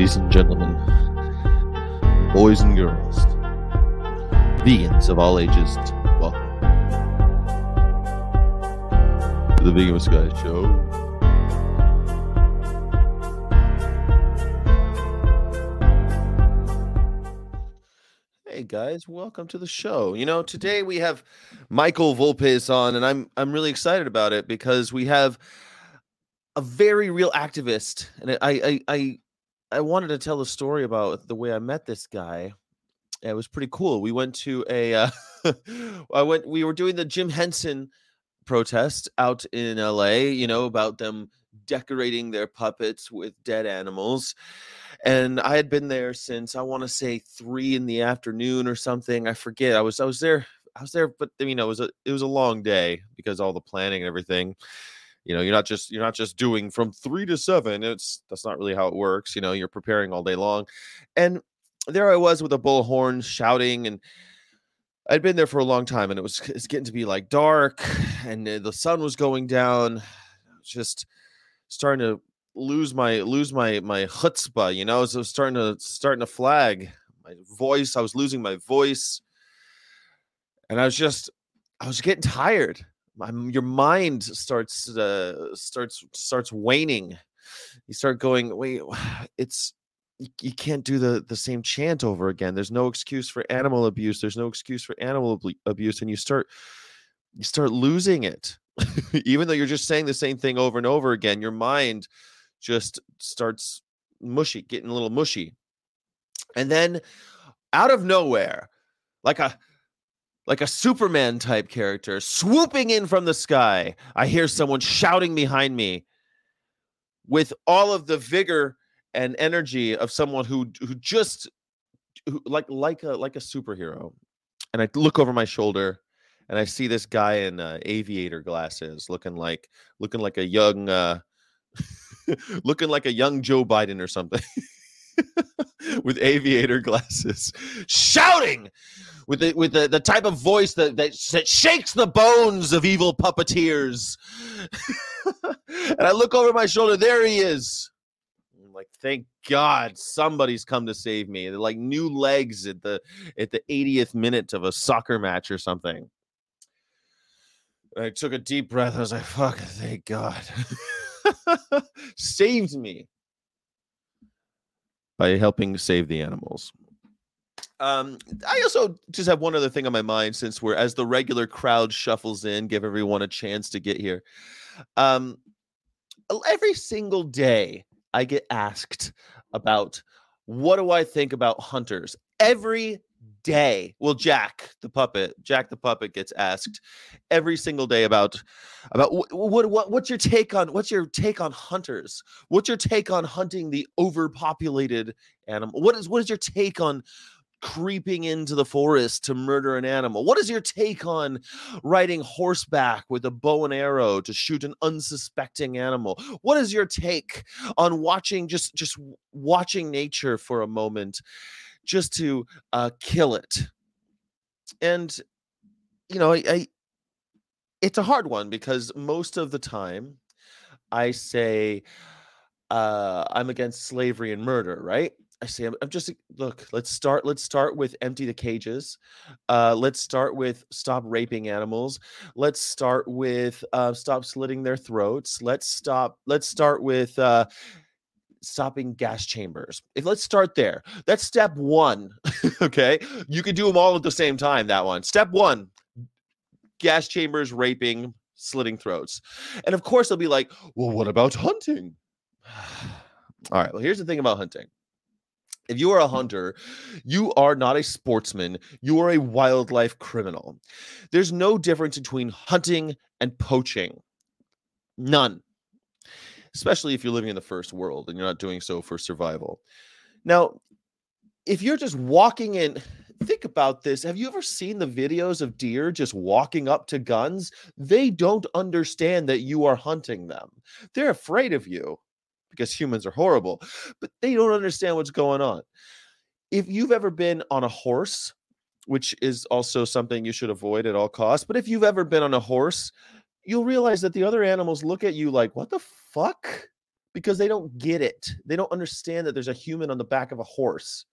Ladies and gentlemen, boys and girls, vegans of all ages, welcome to the Vegan with Sky Show. Hey guys, welcome to the show. You know, today we have Michael Volpes on, and I'm really excited about it because we have a very real activist, and I wanted to tell a story about the way I met this guy. It was pretty cool. We went to a we were doing the Jim Henson protest out in LA, you know, about them decorating their puppets with dead animals. And I had been there since, I want to say, 3 p.m. or something. I forget. I was there, but you know, it was a long day because all the planning and everything. You know, you're not just doing from 3 to 7. That's not really how it works. You know, you're preparing all day long. And there I was with a bullhorn shouting, and I'd been there for a long time, and it's getting to be like dark, and the sun was going down. Just starting to lose my chutzpah, you know. So starting to flag my voice. I was losing my voice, and I was getting tired. Your mind starts waning. You start going, wait, you can't do the same chant over again. There's no excuse for animal abuse. There's no excuse for animal abuse, and you start losing it. Even though you're just saying the same thing over and over again, your mind just starts getting a little mushy. And then out of nowhere, like a Superman type character swooping in from the sky, I hear someone shouting behind me with all of the vigor and energy of someone who like a superhero. And I look over my shoulder, and I see this guy in aviator glasses, looking like a young looking like a young Joe Biden or something. With aviator glasses, shouting with the type of voice that shakes the bones of evil puppeteers. And I look over my shoulder. There he is. I'm like, thank God somebody's come to save me. They're like new legs at the 80th minute of a soccer match or something. And I took a deep breath. I was like, fuck, thank God. Saved me by helping save the animals. I also just have one other thing on my mind, since as the regular crowd shuffles in, give everyone a chance to get here. Every single day I get asked about what do I think about hunters. Every day. Well, Jack the puppet gets asked every single day about what's your take on hunters? What's your take on hunting the overpopulated animal? What is your take on creeping into the forest to murder an animal? What is your take on riding horseback with a bow and arrow to shoot an unsuspecting animal? What is your take on watching just watching nature for a moment, just to kill it? And you know, it's a hard one, because most of the time I say I'm against slavery and murder, right? I say I'm just, look, let's start with empty the cages. Let's start with stop raping animals. Let's start with stop slitting their throats. Let's start with stopping gas chambers. Let's start there. That's step 1. Okay, you could do them all at the same time. That one, step 1, gas chambers, raping, slitting throats. And of course they'll be like, well, what about hunting? All right, well, here's the thing about hunting. If you are a hunter, you are not a sportsman. You are a wildlife criminal. There's no difference between hunting and poaching. None. Especially if you're living in the first world and you're not doing so for survival. Now, if you're just walking in, think about this. Have you ever seen the videos of deer just walking up to guns? They don't understand that you are hunting them. They're afraid of you because humans are horrible, but they don't understand what's going on. If you've ever been on a horse, which is also something you should avoid at all costs, but if you've ever been on a horse, you'll realize that the other animals look at you like, what the fuck? because they don't get it. They don't understand that there's a human on the back of a horse.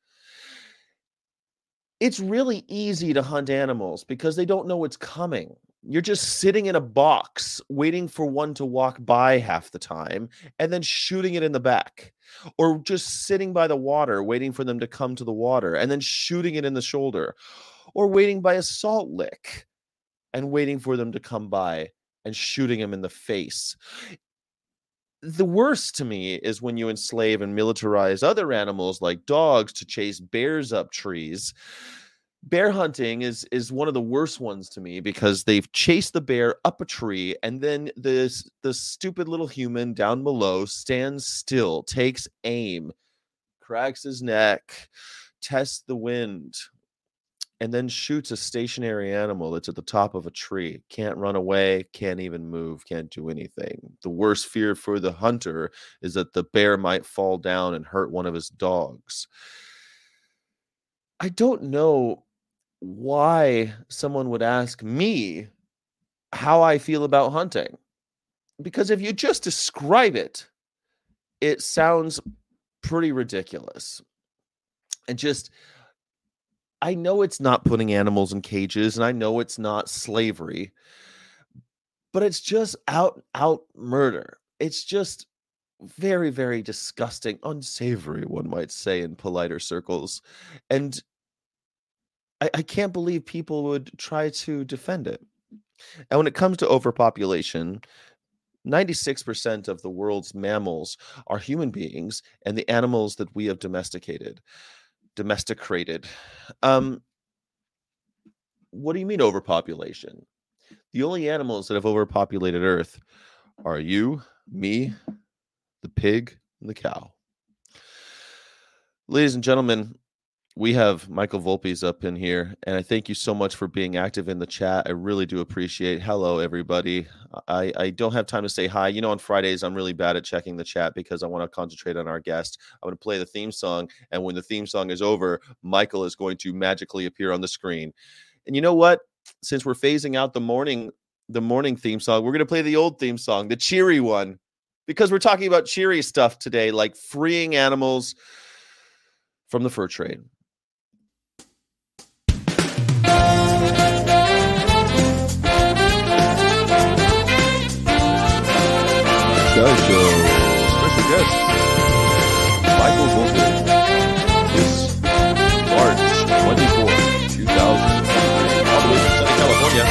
It's really easy to hunt animals because they don't know what's coming. You're just sitting in a box waiting for one to walk by half the time and then shooting it in the back, or just sitting by the water waiting for them to come to the water and then shooting it in the shoulder, or waiting by a salt lick and waiting for them to come by and shooting them in the face. The worst to me is when you enslave and militarize other animals like dogs to chase bears up trees. Bear hunting is one of the worst ones to me because they've chased the bear up a tree, and then the stupid little human down below stands still, takes aim, cracks his neck, tests the wind, and then shoots a stationary animal that's at the top of a tree. Can't run away, can't even move, can't do anything. The worst fear for the hunter is that the bear might fall down and hurt one of his dogs. I don't know why someone would ask me how I feel about hunting. Because if you just describe it, it sounds pretty ridiculous. And just, I know it's not putting animals in cages, and I know it's not slavery, but it's just out murder. It's just very, very disgusting, unsavory, one might say in politer circles. And I can't believe people would try to defend it. And when it comes to overpopulation, 96% of the world's mammals are human beings and the animals that we have domesticated. What do you mean overpopulation? The only animals that have overpopulated Earth are you, me, the pig, and the cow. Ladies and gentlemen, we have Michael Volpes up in here, and I thank you so much for being active in the chat. I really do appreciate. Hello, everybody. I don't have time to say hi. On Fridays, I'm really bad at checking the chat because I want to concentrate on our guest. I'm going to play the theme song, and when the theme song is over, Michael is going to magically appear on the screen. And you know what? Since we're phasing out the morning theme song, we're going to play the old theme song, the cheery one, because we're talking about cheery stuff today, like freeing animals from the fur trade. Show. Special guest, Michael Volpes. This March 24, 2023, all the way from Southern California.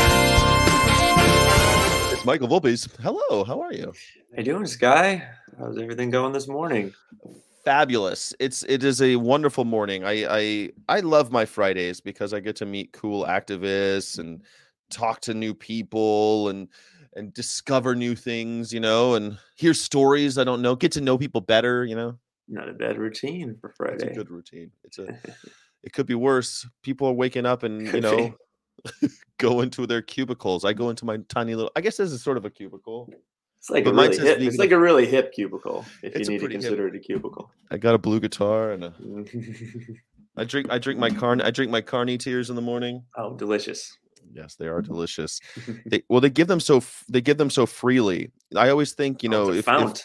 It's Michael Volpes. Hello, how are you? How you doing, Sky? How's everything going this morning? Fabulous. It is a wonderful morning. I love my Fridays because I get to meet cool activists and talk to new people and discover new things, and hear stories I don't know, get to know people better, Not a bad routine for Friday. It's a good routine. It could be worse. People are waking up and, go into their cubicles. I go into my tiny little, I guess this is sort of a cubicle. It's like a really hip cubicle, if you need to consider it a cubicle. I got a blue guitar and I drink my Carney tears in the morning. Oh, delicious. Yes, they are delicious. They give them so freely. I always think, fount.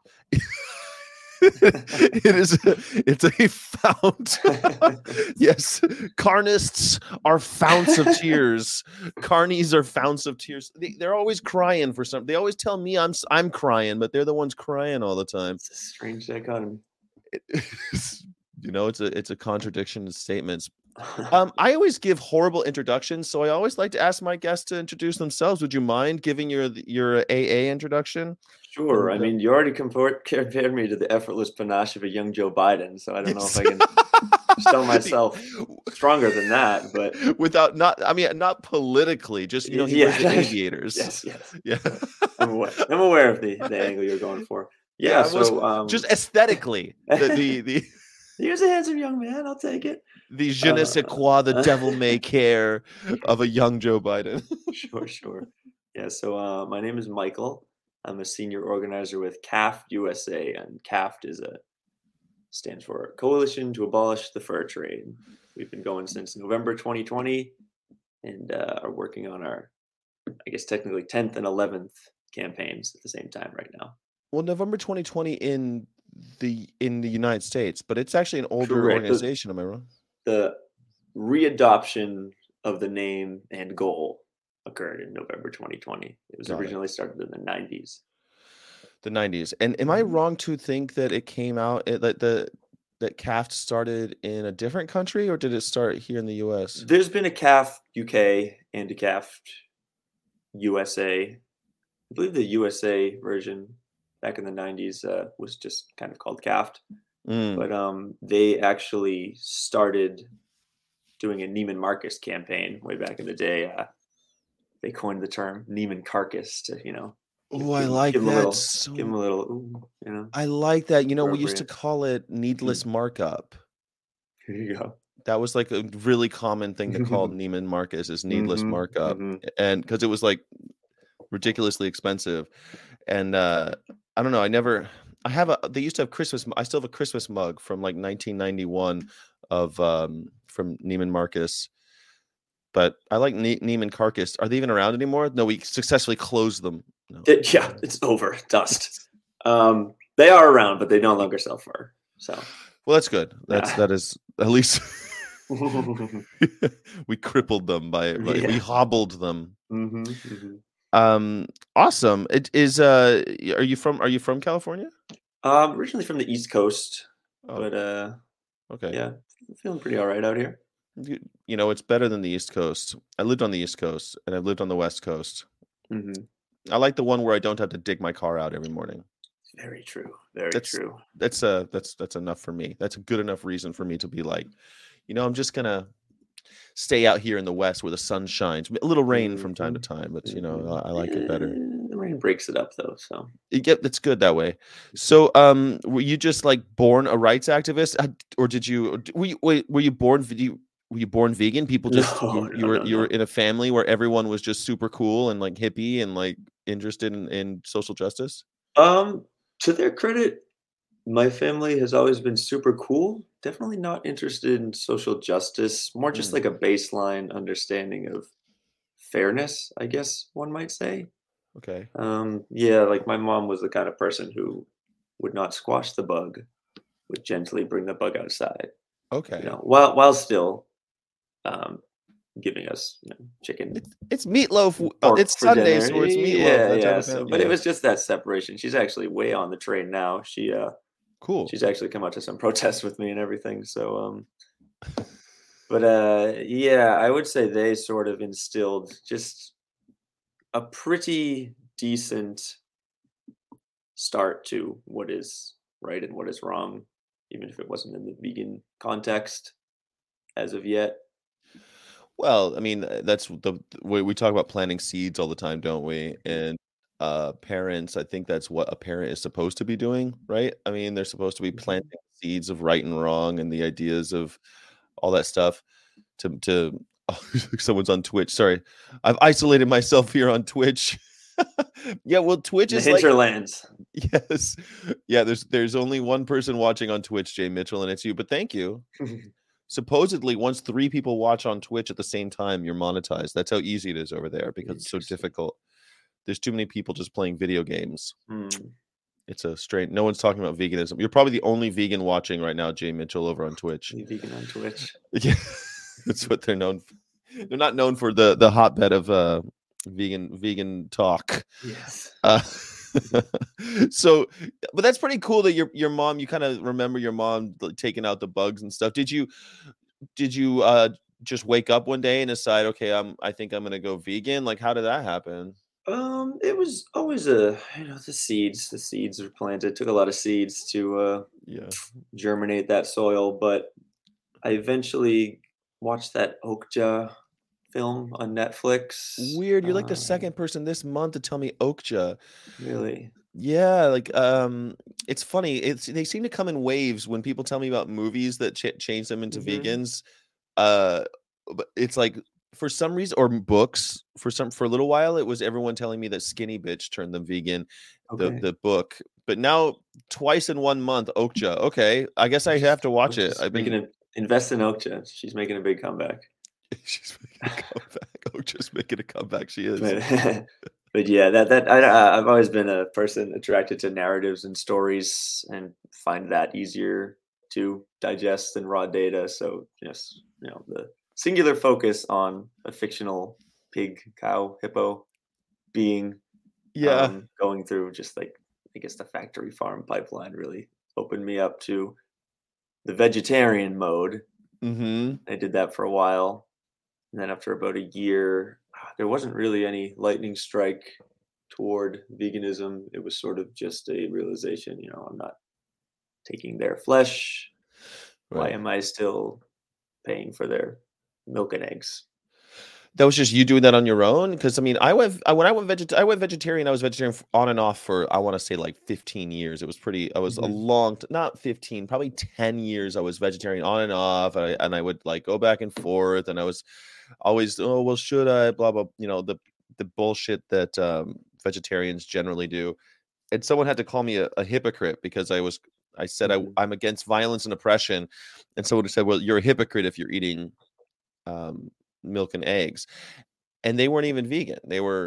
It's a fount. Yes, carnists are founts of tears. Carnies are founts of tears. They're always crying for something. They always tell me I'm crying, but they're the ones crying all the time. It's a strange dichotomy. It's a contradiction in statements. I always give horrible introductions, so I always like to ask my guests to introduce themselves. Would you mind giving your AA introduction? Sure. I mean, you already compared me to the effortless panache of a young Joe Biden, so I don't know if I can sell myself stronger than that, but not politically, just he was the aviators. Yes. Yeah. I'm aware of the angle you're going for. Yeah. So just aesthetically, the he was a handsome young man. I'll take it. The je ne sais quoi, the devil may care of a young Joe Biden. Sure. Yeah, so my name is Michael. I'm a senior organizer with CAFT USA, and CAFT stands for Coalition to Abolish the Fur Trade. We've been going since November 2020 and are working on our, I guess technically 10th and 11th campaigns at the same time right now. Well, November 2020 in the United States, but it's actually an older Correct. organization. Am I wrong? The readoption of the name and goal occurred in November 2020. It was Got it. originally started in the 90s. The 90s. And am I wrong to think that it came out that CAFT started in a different country, or did it start here in the US? There's been a CAF UK and a CAF USA. I believe the USA version back in the 90s was just kind of called CAFT. But they actually started doing a Neiman Marcus campaign way back in the day. They coined the term Neiman Carcass to, Oh, I like give them that. give them a little, ooh, I like that. We used to appropriate. call it needless markup. Here you go. That was like a really common thing to call Neiman Marcus is needless markup. And because it was like ridiculously expensive. And I don't know, they used to have I still have a Christmas mug from like 1991 of from Neiman Marcus. But I like Neiman Carcass. Are they even around anymore? No, we successfully closed them. No. Yeah, it's over. Dust. They are around, but they no longer sell fur. So, well, that's good. That is at least we crippled them we hobbled them. Awesome. It is. Are you from California? Originally from the East Coast, but okay. Yeah, feeling pretty all right out here. It's better than the East Coast. I lived on the East Coast and I've lived on the West Coast. I like the one where I don't have to dig my car out every morning. Very true. Very true. That's enough for me. That's a good enough reason for me to be like, I'm just gonna stay out here in the West where the sun shines. A little rain from time to time, but I like it better. The rain breaks it up though, so it's good that way. So, were you just like born a rights activist, or were you born? Were you born vegan? People just you were in a family where everyone was just super cool and like hippie and like interested in social justice? To their credit, my family has always been super cool. Definitely not interested in social justice, more just like a baseline understanding of fairness, I guess one might say. Okay. Yeah, like my mom was the kind of person who would not squash the bug, would gently bring the bug outside. Okay. While still giving us chicken. It's meatloaf. It's Sunday, so it's meatloaf. Yeah. But it was just that separation. She's actually way on the train now. Cool. She's actually come out to some protests with me and everything. So, but yeah, I would say they sort of instilled just a pretty decent start to what is right and what is wrong, even if it wasn't in the vegan context as of yet. Well, I mean, that's the way we talk about planting seeds all the time, don't we? And parents, I think that's what a parent is supposed to be doing, right? I mean, they're supposed to be planting seeds of right and wrong and the ideas of all that stuff to someone's on Twitch. Sorry. I've isolated myself here on Twitch. Yeah, well, Twitch is the hinterlands. Yes. Yeah, there's only one person watching on Twitch, Jay Mitchell, and it's you, but thank you. Supposedly, once 3 people watch on Twitch at the same time, you're monetized. That's how easy it is over there because it's so difficult. There's too many people just playing video games. It's a strange. No one's talking about veganism. You're probably the only vegan watching right now, Jay Mitchell, over on Twitch. Vegan on Twitch. Yeah, that's what they're known for. They're not known for the hotbed of vegan talk. Yes. So, but that's pretty cool that your mom, you kind of remember your mom taking out the bugs and stuff. Did you just wake up one day and decide, okay, I think I'm gonna go vegan? Like, how did that happen? It was always the seeds were planted. It took a lot of seeds to germinate that soil, but I eventually watched that Okja film on Netflix. Weird. You're like the second person this month to tell me Okja. Really? Yeah, like it's funny. They seem to come in waves when people tell me about movies that change them into vegans. But it's like for some reason, or books for a little while, it was everyone telling me that Skinny Bitch turned them vegan. Okay. The book, but now twice in 1 month, Okja. Okay, I guess I have to watch it. I've been invest in Okja. She's making a big comeback. She's making a comeback. Okja's making a comeback. She is. But but yeah, I've always been a person attracted to narratives and stories, and find that easier to digest than raw data. So just the singular focus on a fictional pig, cow, hippo being Yeah. going through just like I guess the factory farm pipeline really opened me up to the vegetarian mode. Mm-hmm. I did that for a while, and then after about a year, there wasn't really any lightning strike toward veganism. It was sort of just a realization, I'm not taking their flesh. Why Right. am I still paying for their milk and eggs? That was just you doing that on your own? Because I mean, when I went vegetarian. I was vegetarian on and off for I want to say like 15 years. It was pretty. I was a Hmm. long, not 15, probably 10 years. I was vegetarian on and off, and I would like go back and forth, and I was always, oh well, should I? Blah blah. The bullshit that vegetarians generally do. And someone had to call me a hypocrite because I said Hmm. I'm against violence and oppression, and someone said, well, you're a hypocrite if you're eating um, milk and eggs, and they weren't even vegan.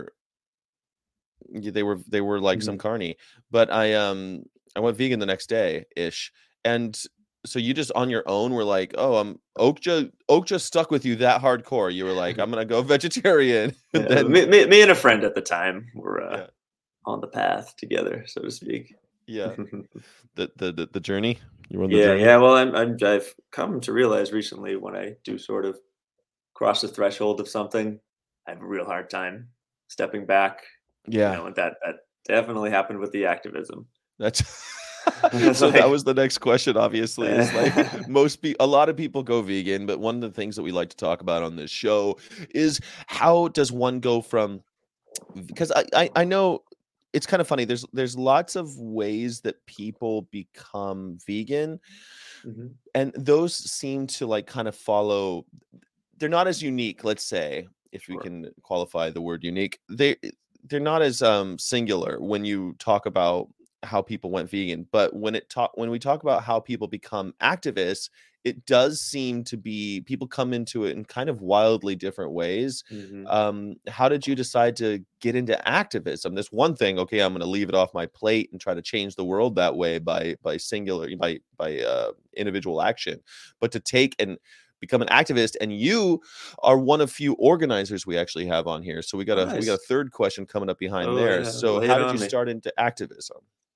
They were like some Hmm. carny, but I went vegan the next day ish, and so you just on your own were like, oh, Oak just stuck with you that hardcore. You were like, I'm gonna go vegetarian, and Yeah, then me and a friend at the time were yeah, on the path together, so to speak. yeah, the journey. You were on the Yeah, journey. yeah. Well, I've come to realize recently when I do sort of cross the threshold of something, I have a real hard time stepping back. Yeah, And that definitely happened with the activism. that's It's so that like, was the next question, obviously, is like a lot of people go vegan, but one of the things that we like to talk about on this show is how does one go from, because I know it's kind of funny. There's lots of ways that people become vegan, Mhm. and those seem to like kind of follow. They're not as unique, let's say, if we Sure. can qualify the word unique. They're not as singular when you talk about how people went vegan, but when we talk about how people become activists, it does seem to be people come into it in kind of wildly different ways. Mhm. How did you decide to get into activism? This one thing, okay, I'm going to leave it off my plate and try to change the world that way by singular by individual action, but to take and become an activist, and you are one of few organizers we actually have on here. So Oh, we got a nice. third question coming up behind Oh, there. yeah. So Lay how it did you on me. start into activism?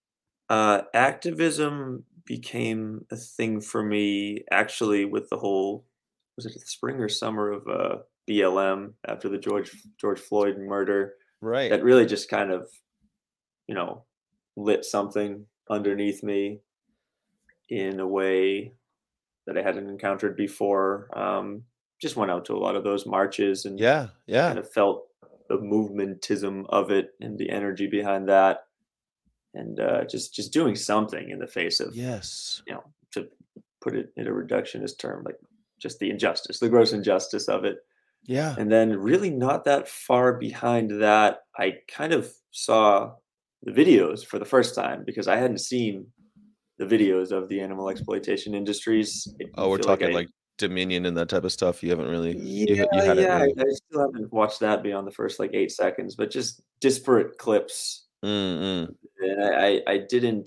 Activism became a thing for me actually with the whole, was it the spring or summer of BLM after the George Floyd murder? Right. That really just kind of, you know, lit something underneath me in a way that I hadn't encountered before. Just went out to a lot of those marches and Yeah, yeah. kind of felt the movementism of it and the energy behind that, and just doing something in the face of, Yes. to put it in a reductionist term, like just the injustice, the gross injustice of it. Yeah. And then, really, not that far behind that, I kind of saw the videos for the first time because I hadn't seen the videos of the animal exploitation industries. I Oh, we're feel like talking I like Dominion and that type of stuff. You haven't really you Yeah, hadn't yeah, really I still haven't watched that beyond the first, like, 8 seconds, but just disparate clips, mm-mm. and I didn't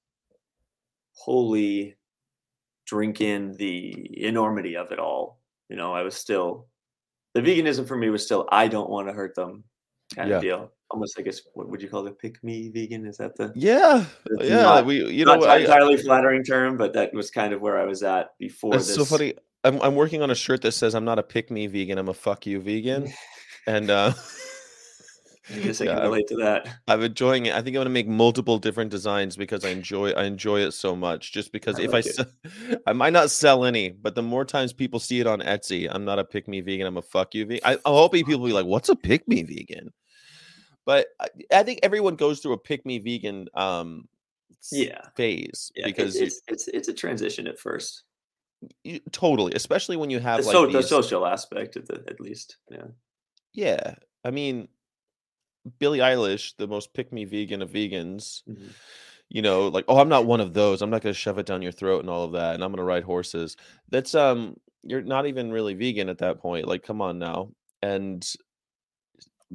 wholly drink in the enormity of it all. I was still, the veganism for me was still, "I don't wanna hurt them," kinda Yeah. deal. Almost, I guess, what would you call it? Pick me vegan? Is that the Yeah. that's Yeah. not We not I entirely flattering term, but that was kind of where I was at before It's so this. funny. I'm working on a shirt that says I'm not a pick me vegan, I'm a fuck you vegan. And I guess I can yeah, relate to that. I'm enjoying it. I think I'm gonna make multiple different designs because I enjoy it so much. Just because I if like it. I might not sell any, but the more times people see it on Etsy, I'm not a pick me vegan, I'm a fuck you vegan. I'm hoping people be like, "What's a pick me vegan?" But I think everyone goes through a pick me vegan Yeah. phase Yeah, because it's a transition at first. totally, especially when you The have like these. social aspect at least, yeah. Yeah, I mean, Billie Eilish, the most pick me vegan of vegans, Mhm. like, "Oh, I'm not one of those. I'm not gonna shove it down your throat and all of that, and I'm gonna ride horses." That's, you're not even really vegan at that point, like, come on now. And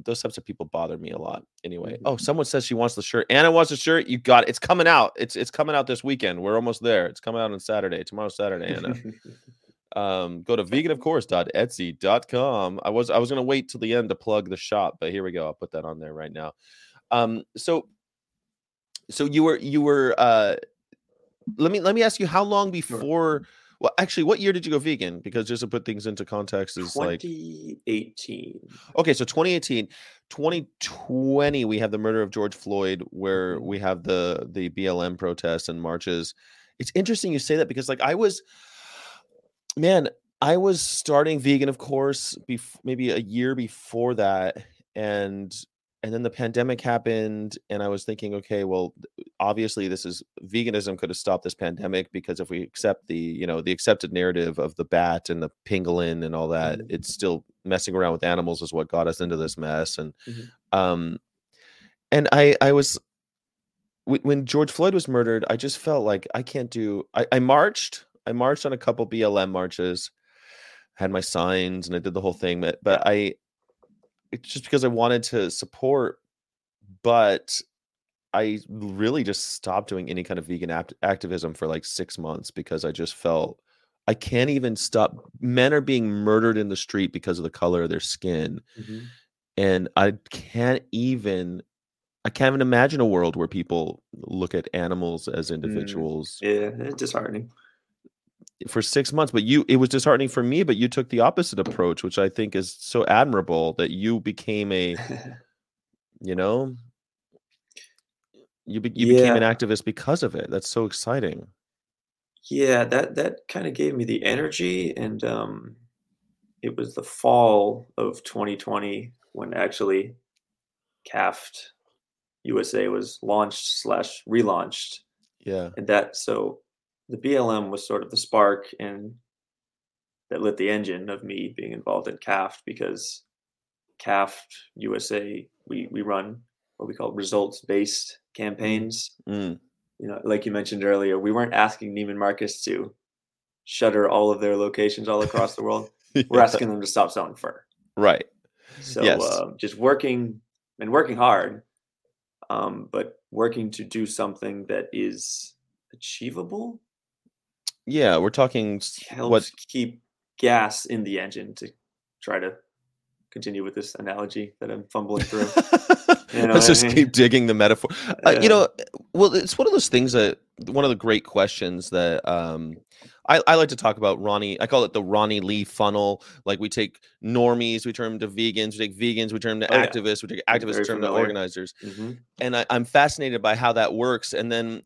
those types of people bother me a lot. Anyway, Mhm. oh, someone says she wants the shirt. Anna wants the shirt. You got it. It's coming out. It's coming out this weekend. We're almost there. It's coming out on Saturday. Tomorrow's Saturday, Anna. Go to veganofcourse.etsy.com. I was gonna wait till the end to plug the shop, but here we go. I'll put that on there right now. So you were let me ask you, how long Sure. before, well, actually, what year did you go vegan? Because just to put things into context is like, 2018. okay, so 2018, 2020, we have the murder of George Floyd, where Mhm. we have the BLM protests and marches. It's interesting you say that, because like man, I was starting vegan, of course, maybe a year before that, and then the pandemic happened, and I was thinking, okay, well, obviously, this is veganism could have stopped this pandemic, because if we accept the accepted narrative of the bat and the pangolin and all that, Mhm. it's still messing around with animals is what got us into this mess, Mhm. um, and I was when George Floyd was murdered, I just felt like I can't do. I marched. I marched on a couple BLM marches, had my signs, and I did the whole thing. But Yeah. it's just because I wanted to support, but I really just stopped doing any kind of vegan activism for like 6 months, because I just felt I can't even stop. Men are being murdered in the street because of the color of their skin, Mhm. and I can't even imagine a world where people look at animals as Mm. individuals Yeah, it's disheartening. for 6 months. But it was disheartening for me, but you took the opposite approach, which I think is so admirable, that you became you know, you became an Yeah. activist because of it. That's so exciting. Yeah, that kinda gave me the energy, and, it was the fall of 2020 when actually CAFT USA was launched/relaunched, Yeah. and the BLM was sort of the spark and that lit the engine of me being involved in CAFT, because CAFT USA, we run what we call results-based Mm, campaigns. mm. Like you mentioned earlier, we weren't asking Neiman Marcus to shutter all of their locations all across the world. We're Yeah. asking them to stop selling fur. Right. So, Yes. just working hard, but working to do something that is achievable Yeah, we're talking what helps keep gas in the engine, to try to continue with this analogy that I'm fumbling through. You know let's what I just keep mean? digging the metaphor. Yeah. Well, it's one of those things that one of the great questions that I like to talk about. Ronnie, I call it the Ronnie Lee funnel. Like, we take normies, we turn them to vegans, we take vegans, we turn them to Oh, yeah. activists, we take I'm activists, very turn them to familiar. organizers. Mhm. And I'm fascinated by how that works. And then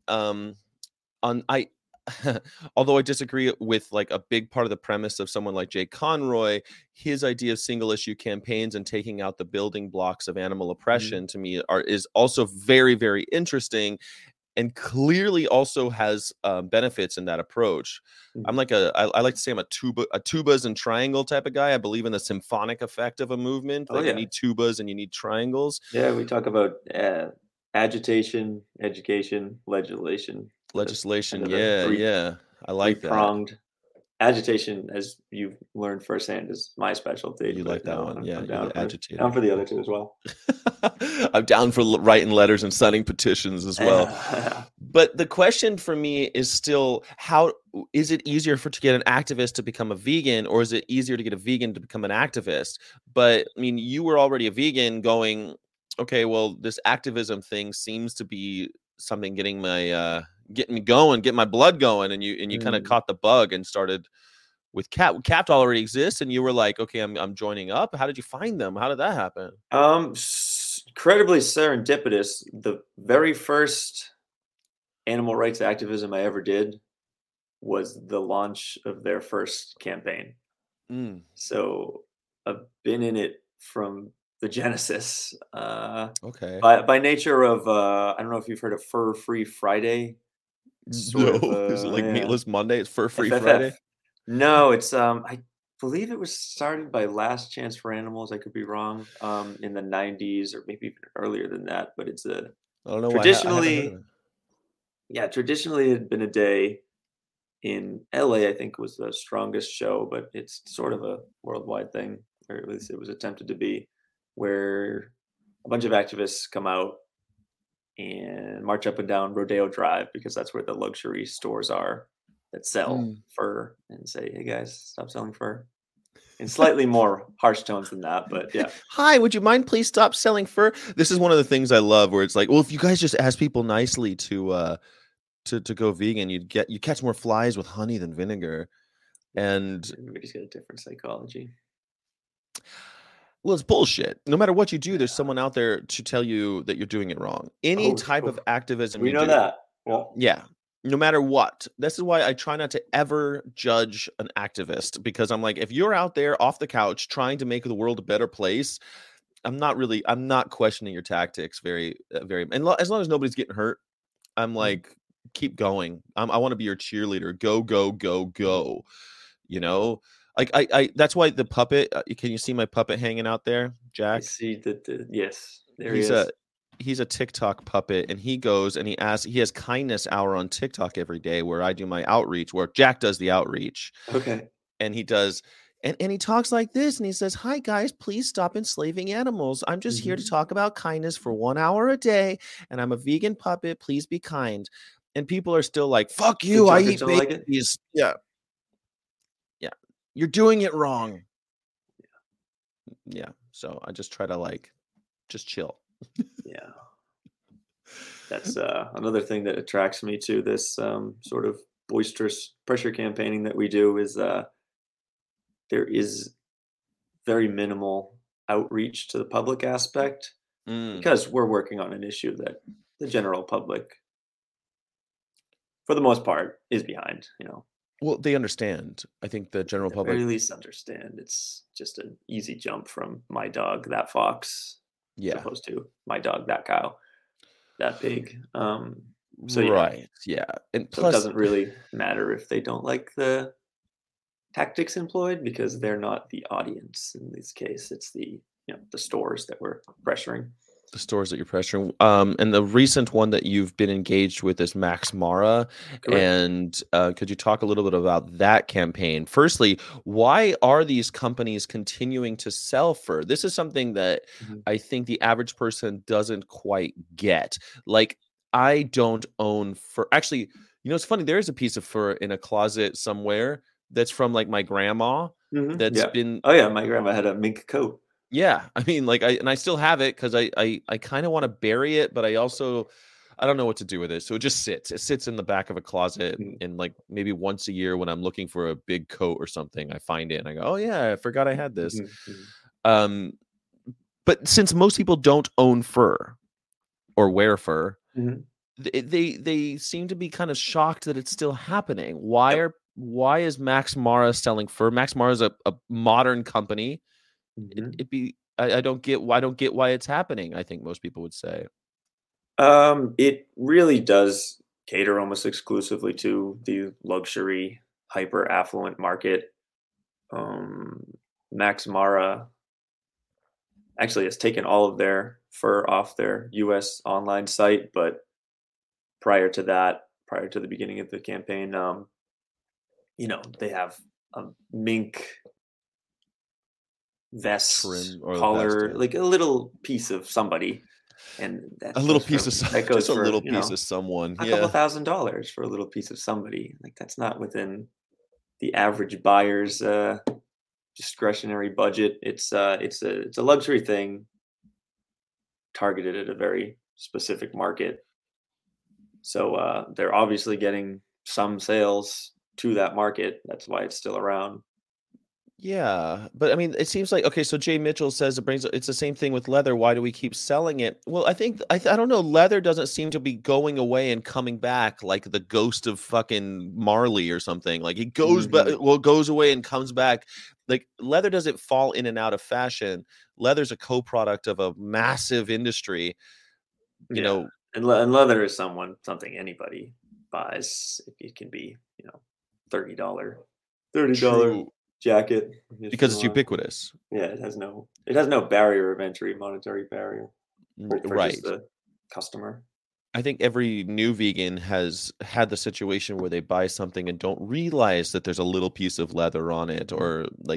on I although I disagree with like a big part of the premise of someone like Jay Conroy, his idea of single issue campaigns and taking out the building blocks of animal Mhm. oppression, to me, is also very, very interesting, and clearly also has benefits in that approach. I'm Mhm. like I like to say I'm a tubas and triangle type of guy. I believe in the symphonic effect of a movement, Oh, that you yeah. need tubas and you need triangles. Yeah, we talk about, agitation, education, legislation, the kind Legislation, of the yeah, yeah, I like that. three-pronged agitation, as you've learned firsthand, is my specialty, You but like that no, one, I'm yeah, I'm you're down the for agitator. the other 2 as well. I'm down for writing letters and signing petitions as well. Yeah. But the question for me is still, how is it easier to get an activist to become a vegan, or is it easier to get a vegan to become an activist? But I mean, you were already a vegan going, okay, well, this activism thing seems to be something getting me going, get my blood going, and you kind of Mm. caught the bug and started with Capt already exists, and you were like, okay, I'm joining up. How did you find them? How did that happen? Incredibly serendipitous. The very first animal rights activism I ever did was the launch of their first campaign. Mm, So I've been in it from the genesis. okay. By nature of, I don't know if you've heard of Fur Free Friday. Sort of, No, is it like yeah, Meatless Monday? It's Fur Free Friday? FFF. No, it's I believe it was started by Last Chance for Animals. I could be wrong. In the '90s or maybe even earlier than that. But it's a I don't know why I haven't heard of traditionally, it. yeah, traditionally it had been a day in LA. I think was the strongest show, but it's sort of a worldwide thing, or at least it was attempted to be. where a bunch of activists come out and march up and down Rodeo Drive because that's where the luxury stores are that sell Mm. fur, and say, "Hey guys, stop selling fur." In slightly more harsh tones than that, but yeah. Hi, would you mind please stop selling fur? This is one of the things I love where it's like, well, if you guys just ask people nicely to go vegan, you catch more flies with honey than vinegar. And Everybody's got a different psychology. well, it's bullshit. No matter what you do, there's Yeah. someone out there to tell you that you're doing it wrong. Any Oh, type of activism we you know do, that. Well, yeah, no matter what. This is why I try not to ever judge an activist, because I'm like, if you're out there off the couch trying to make the world a better place, I'm not questioning your tactics very, and as long as nobody's getting hurt, I'm like, keep going. I want to be your cheerleader. Go, go, go, go. You know, like I that's why the puppet. Can you see my puppet hanging out there, I Jack? see that. Yes, there he He's is. a TikTok puppet, and he goes and he has kindness hour on TikTok every day where I do my outreach, where Jack does the outreach, Okay. and he does. And he talks like this, and he says, "Hi guys, please stop enslaving animals. I'm just here to Mhm. talk about kindness for 1 hour a day, and I'm a vegan puppet. Please be kind." And people are still like, "Fuck The you! I truckers eat don't like it? babies." Yeah, yeah, you're doing it wrong. Yeah, so I just try to like just chill. Yeah. That's another thing that attracts me to this sort of boisterous pressure campaigning that we do is there is very minimal outreach to the public aspect Mm. because we're working on an issue that the general public, for the most part, is behind. Well, they understand. I think the general At the public, very least, understand it's just an easy jump from my dog, that fox, as yeah, opposed to my dog, that cow, that pig. So yeah, right, yeah, and so it plus, doesn't really matter if they don't like the tactics employed because they're not the audience in this case. It's the stores that we're pressuring. the stores that you're pressuring. And the recent one that you've been engaged with is Max Mara. Correct. And could you talk a little bit about that campaign? Firstly, why are these companies continuing to sell fur? This is something that Mhm. I think the average person doesn't quite get. Like, I don't own fur. Actually, it's funny. There is a piece of fur in a closet somewhere that's from like my grandma that's Yeah. been. Oh yeah, my grandma had a mink coat. Yeah, I mean, like, I still have it because I kind of want to bury it, but I don't know what to do with it. So it just sits. It sits in the back of a closet, Mhm, and like maybe once a year when I'm looking for a big coat or something, I find it and I go, "Oh yeah, I forgot I had this." mhm, mhm, Um, but since most people don't own fur or wear fur, mhm. they seem to be kind of shocked that it's still happening. Yep. Why is Max Mara selling fur? Max Mara is a modern company. Mhm. I don't get why it's happening, I think most people would say. It really does cater almost exclusively to the luxury, hyper affluent market. Um, Max Mara actually has taken all of their fur off their US online site, but prior to that, prior to the beginning of the campaign, they have a mink vest Trim or the vest, collar, yeah. like a little piece of somebody, and A that little goes piece of for that goes just a for little piece of someone, a couple yeah. $1,000 for a little piece of somebody. Like that's not within the average buyer's discretionary budget. It's a luxury thing targeted at a very specific market. So they're obviously getting some sales to that market. That's why it's still around. Yeah, but I mean, it seems like okay, so Jay Mitchell says it's the same thing with leather. Why do we keep selling it? Well, I think I don't know. Leather doesn't seem to be going away and coming back like the ghost of fucking Marley or something. Like it goes back, Hmm. well, goes away and comes back. Like leather doesn't fall in and out of fashion. Leather's a co-product of a massive industry. You Yeah, know, and leather is something anybody buys. It can be $30 $30 true jacket if because you it's want. ubiquitous. Yeah, it has no barrier of entry, monetary barrier for just Right. the customer. I think every new vegan has had the situation where they buy something and don't realize that there's a little piece of leather on it, or like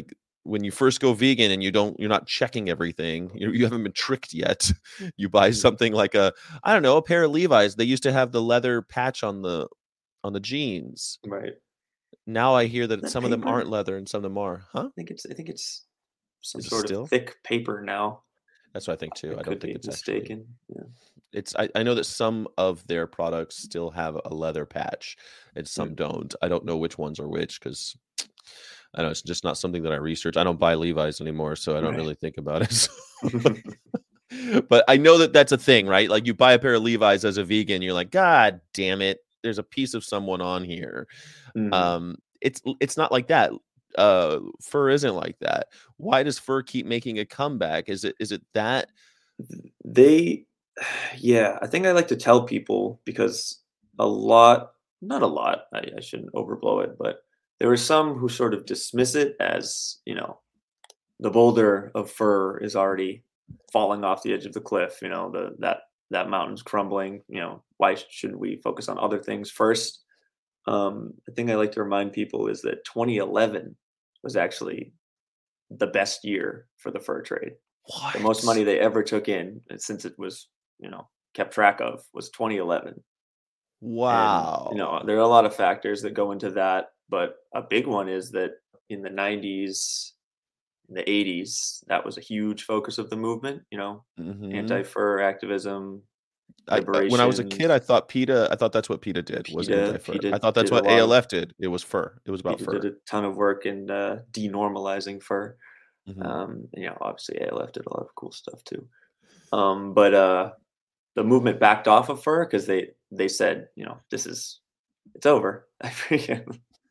when you first go vegan and you're not checking everything, you haven't been tricked yet. You buy something like a pair of Levi's. They used to have the leather patch on the jeans. Right. Now I hear that That some of them paper? aren't leather and some of them are. Huh? I think it's some Is it sort of still? thick paper now. That's what I think too. I don't could think be it's actually. mistaken. Yeah. It's I know that some of their products still have a leather patch and some don't. I don't know which ones are which because I know it's just not something that I research. I don't buy Levi's anymore, so I don't Right. really think about it. But I know that that's a thing, right? Like you buy a pair of Levi's as a vegan, you're like, God damn it, there's a piece of someone on here. Mhm. It's not like that. Fur isn't like that. Why does fur keep making a comeback? Is it that? They yeah, I think I like to tell people because not a lot, I shouldn't overblow it, but there are some who sort of dismiss it as, the boulder of fur is already falling off the edge of the cliff, that mountain's crumbling, why shouldn't we focus on other things first? The thing I like to remind people is that 2011 was actually the best year for the fur trade. The most What? money they ever took in, since it was, kept track of, was 2011. And, Wow. there are a lot of factors that go into that, but a big one is that in the 90s, in the 80s, that was a huge focus of the movement, Mhm. anti-fur activism, When I was a kid, I liberation. thought that's what PETA did, was PETA, anti-fur. I PETA thought that's did a what lot of ALF did. It was fur. It was about PETA did fur. a ton of work in denormalizing fur. Mhm. And, obviously ALF did a lot of cool stuff too. But the movement backed off of fur because they said, it's over. I forget.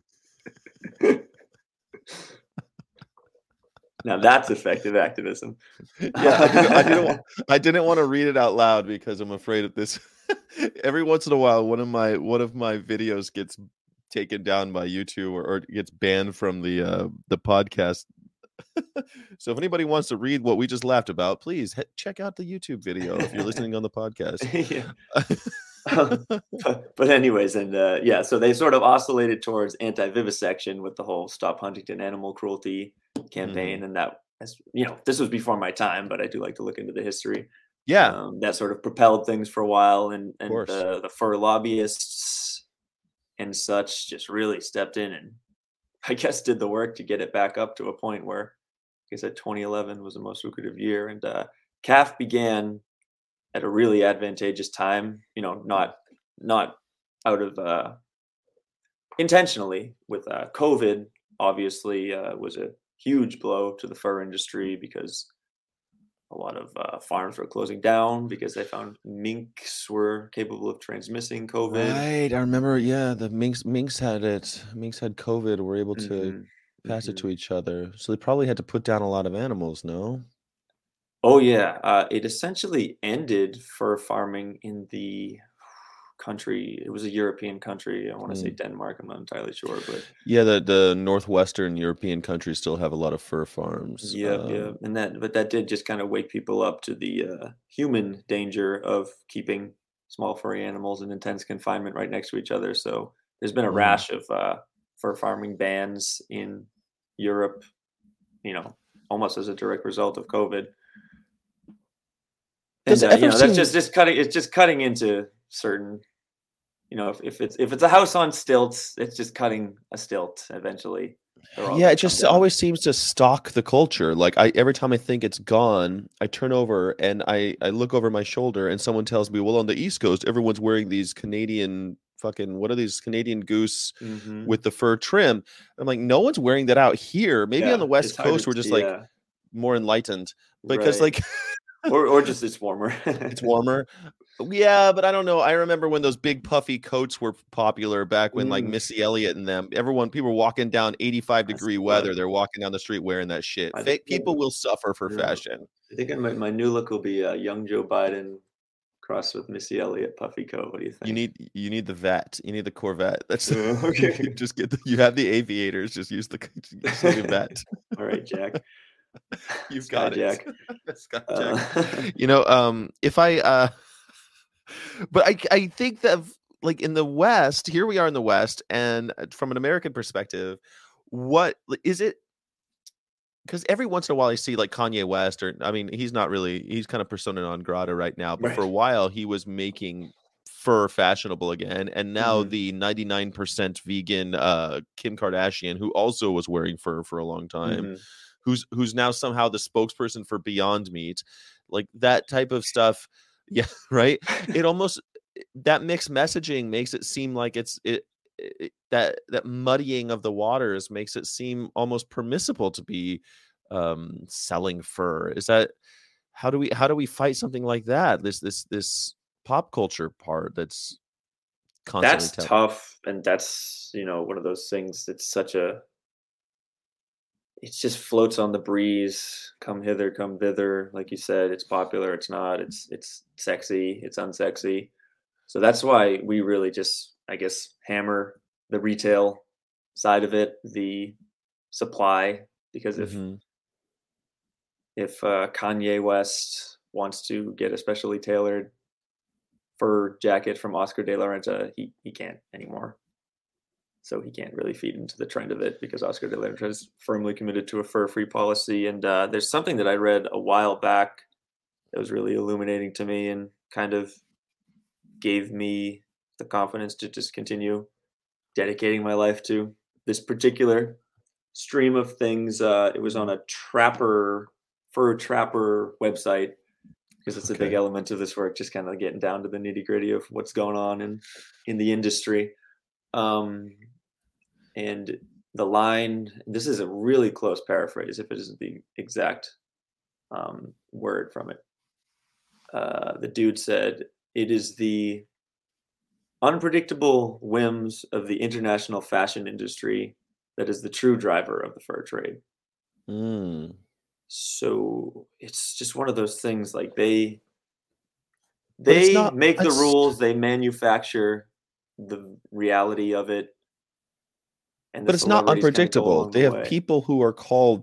Now that's effective activism. Yeah, I didn't wanna read it out loud because I'm afraid of this. Every once in a while, one of my videos gets taken down by YouTube or gets banned from the podcast. So if anybody wants to read what we just laughed about, please check out the YouTube video if you're listening on the podcast. Yeah. But anyways, and yeah, so they sort of oscillated towards anti-vivisection with the whole "Stop Huntington Animal Cruelty" campaign, Mhm. and this was before my time, but I do like to look into the history. Yeah, of That sort of propelled things for a while, and course. the fur lobbyists and such just really stepped in and I guess did the work to get it back up to a point where, like I said, 2011 was the most lucrative year, and CAF began at a really advantageous time. Not out of intentionally with COVID. Obviously, was a huge blow to the fur industry because a lot of farms were closing down because they found minks were capable of transmitting COVID. Right, I remember, yeah, the minks had it. Minks had COVID, were able to hmm pass it hmm to each other. So they probably had to put down a lot of animals, no? Oh yeah, it essentially ended fur farming in the country. It was a European country. I want to say Mm. Denmark. I'm not entirely sure, but Yeah, the northwestern European countries still have a lot of fur farms. yep, yep. But that did just kind of wake people up to the human danger of keeping small furry animals in intense confinement right next to each other. So there's been a Mm. rash of fur farming bans in Europe. You know, almost as a direct result of COVID. Does And it ever that's seem just cutting. It's just cutting into certain. If it's a house on stilts, it's just cutting a stilt. Eventually, they're all yeah, going it to come just down. always seems to stalk the culture. Like every time I think it's gone, I turn over and I look over my shoulder and someone tells me, "Well, on the East Coast, everyone's wearing these Canadian fucking what are these Canadian goose hmm with the fur trim?" I'm like, "No one's wearing that out here. Maybe on the Yeah, it's West hard Coast to. we're just like Yeah, more enlightened because right. like Or just it's warmer. it's warmer." Yeah, but I don't know. I remember when those big puffy coats were popular back when like Mm, Missy Elliott and them, people were walking down 85-degree that's what weather. They're walking down the street wearing that shit. I think. Fake people will suffer for Yeah, fashion. I think my new look will be young Joe Biden crossed with Missy Elliott puffy coat. What do you think? You need the vet. You need the Corvette. That's you Okay. just you have the aviators. Just use the just need a vet. All right, Jack. You've Sky got it. Jack. Skyjack. Uh, If I but I think that like in the West, here we are in the West, and from an American perspective, what is it? because every once in a while I see like Kanye West, or I mean, he's not really, he's kind of persona non grata right now, but for a Right. while he was making fur fashionable again, and now Hmm. the 99% vegan Kim Kardashian, who also was wearing fur for a long time, Hmm. who's now somehow the spokesperson for Beyond Meat, like that type of stuff. Yeah, right. It almost, that mixed messaging makes it seem like that muddying of the waters makes it seem almost permissible to be selling fur. Is that, how do we fight something like that? This pop culture part that's constantly That's telling. tough, and that's one of those things that's such a it just floats on the breeze. Come hither, come thither. Like you said, it's popular, it's not. It's sexy, it's unsexy. So that's why we really just, I guess, hammer the retail side of it, the supply, because Hmm. if Kanye West wants to get a specially tailored fur jacket from Oscar de la Renta, he can't anymore. So he can't really feed into the trend of it because Oscar de la Renta is firmly committed to a fur-free policy. And there's something that I read a while back that was really illuminating to me and kind of gave me the confidence to just continue dedicating my life to this particular stream of things. It was on a fur trapper website, because it's a big Okay. element of this work, just kind of getting down to the nitty gritty of what's going on in the industry. Um, and the line, this is a really close paraphrase, if it isn't the exact word from it. The dude said, "It is the unpredictable whims of the international fashion industry that is the true driver of the fur trade." Mm. So it's just one of those things, like But it's they not. make the It's rules, they manufacture the reality of it, and the but it's not celebrities kind of go unpredictable. along They the have way. people who are called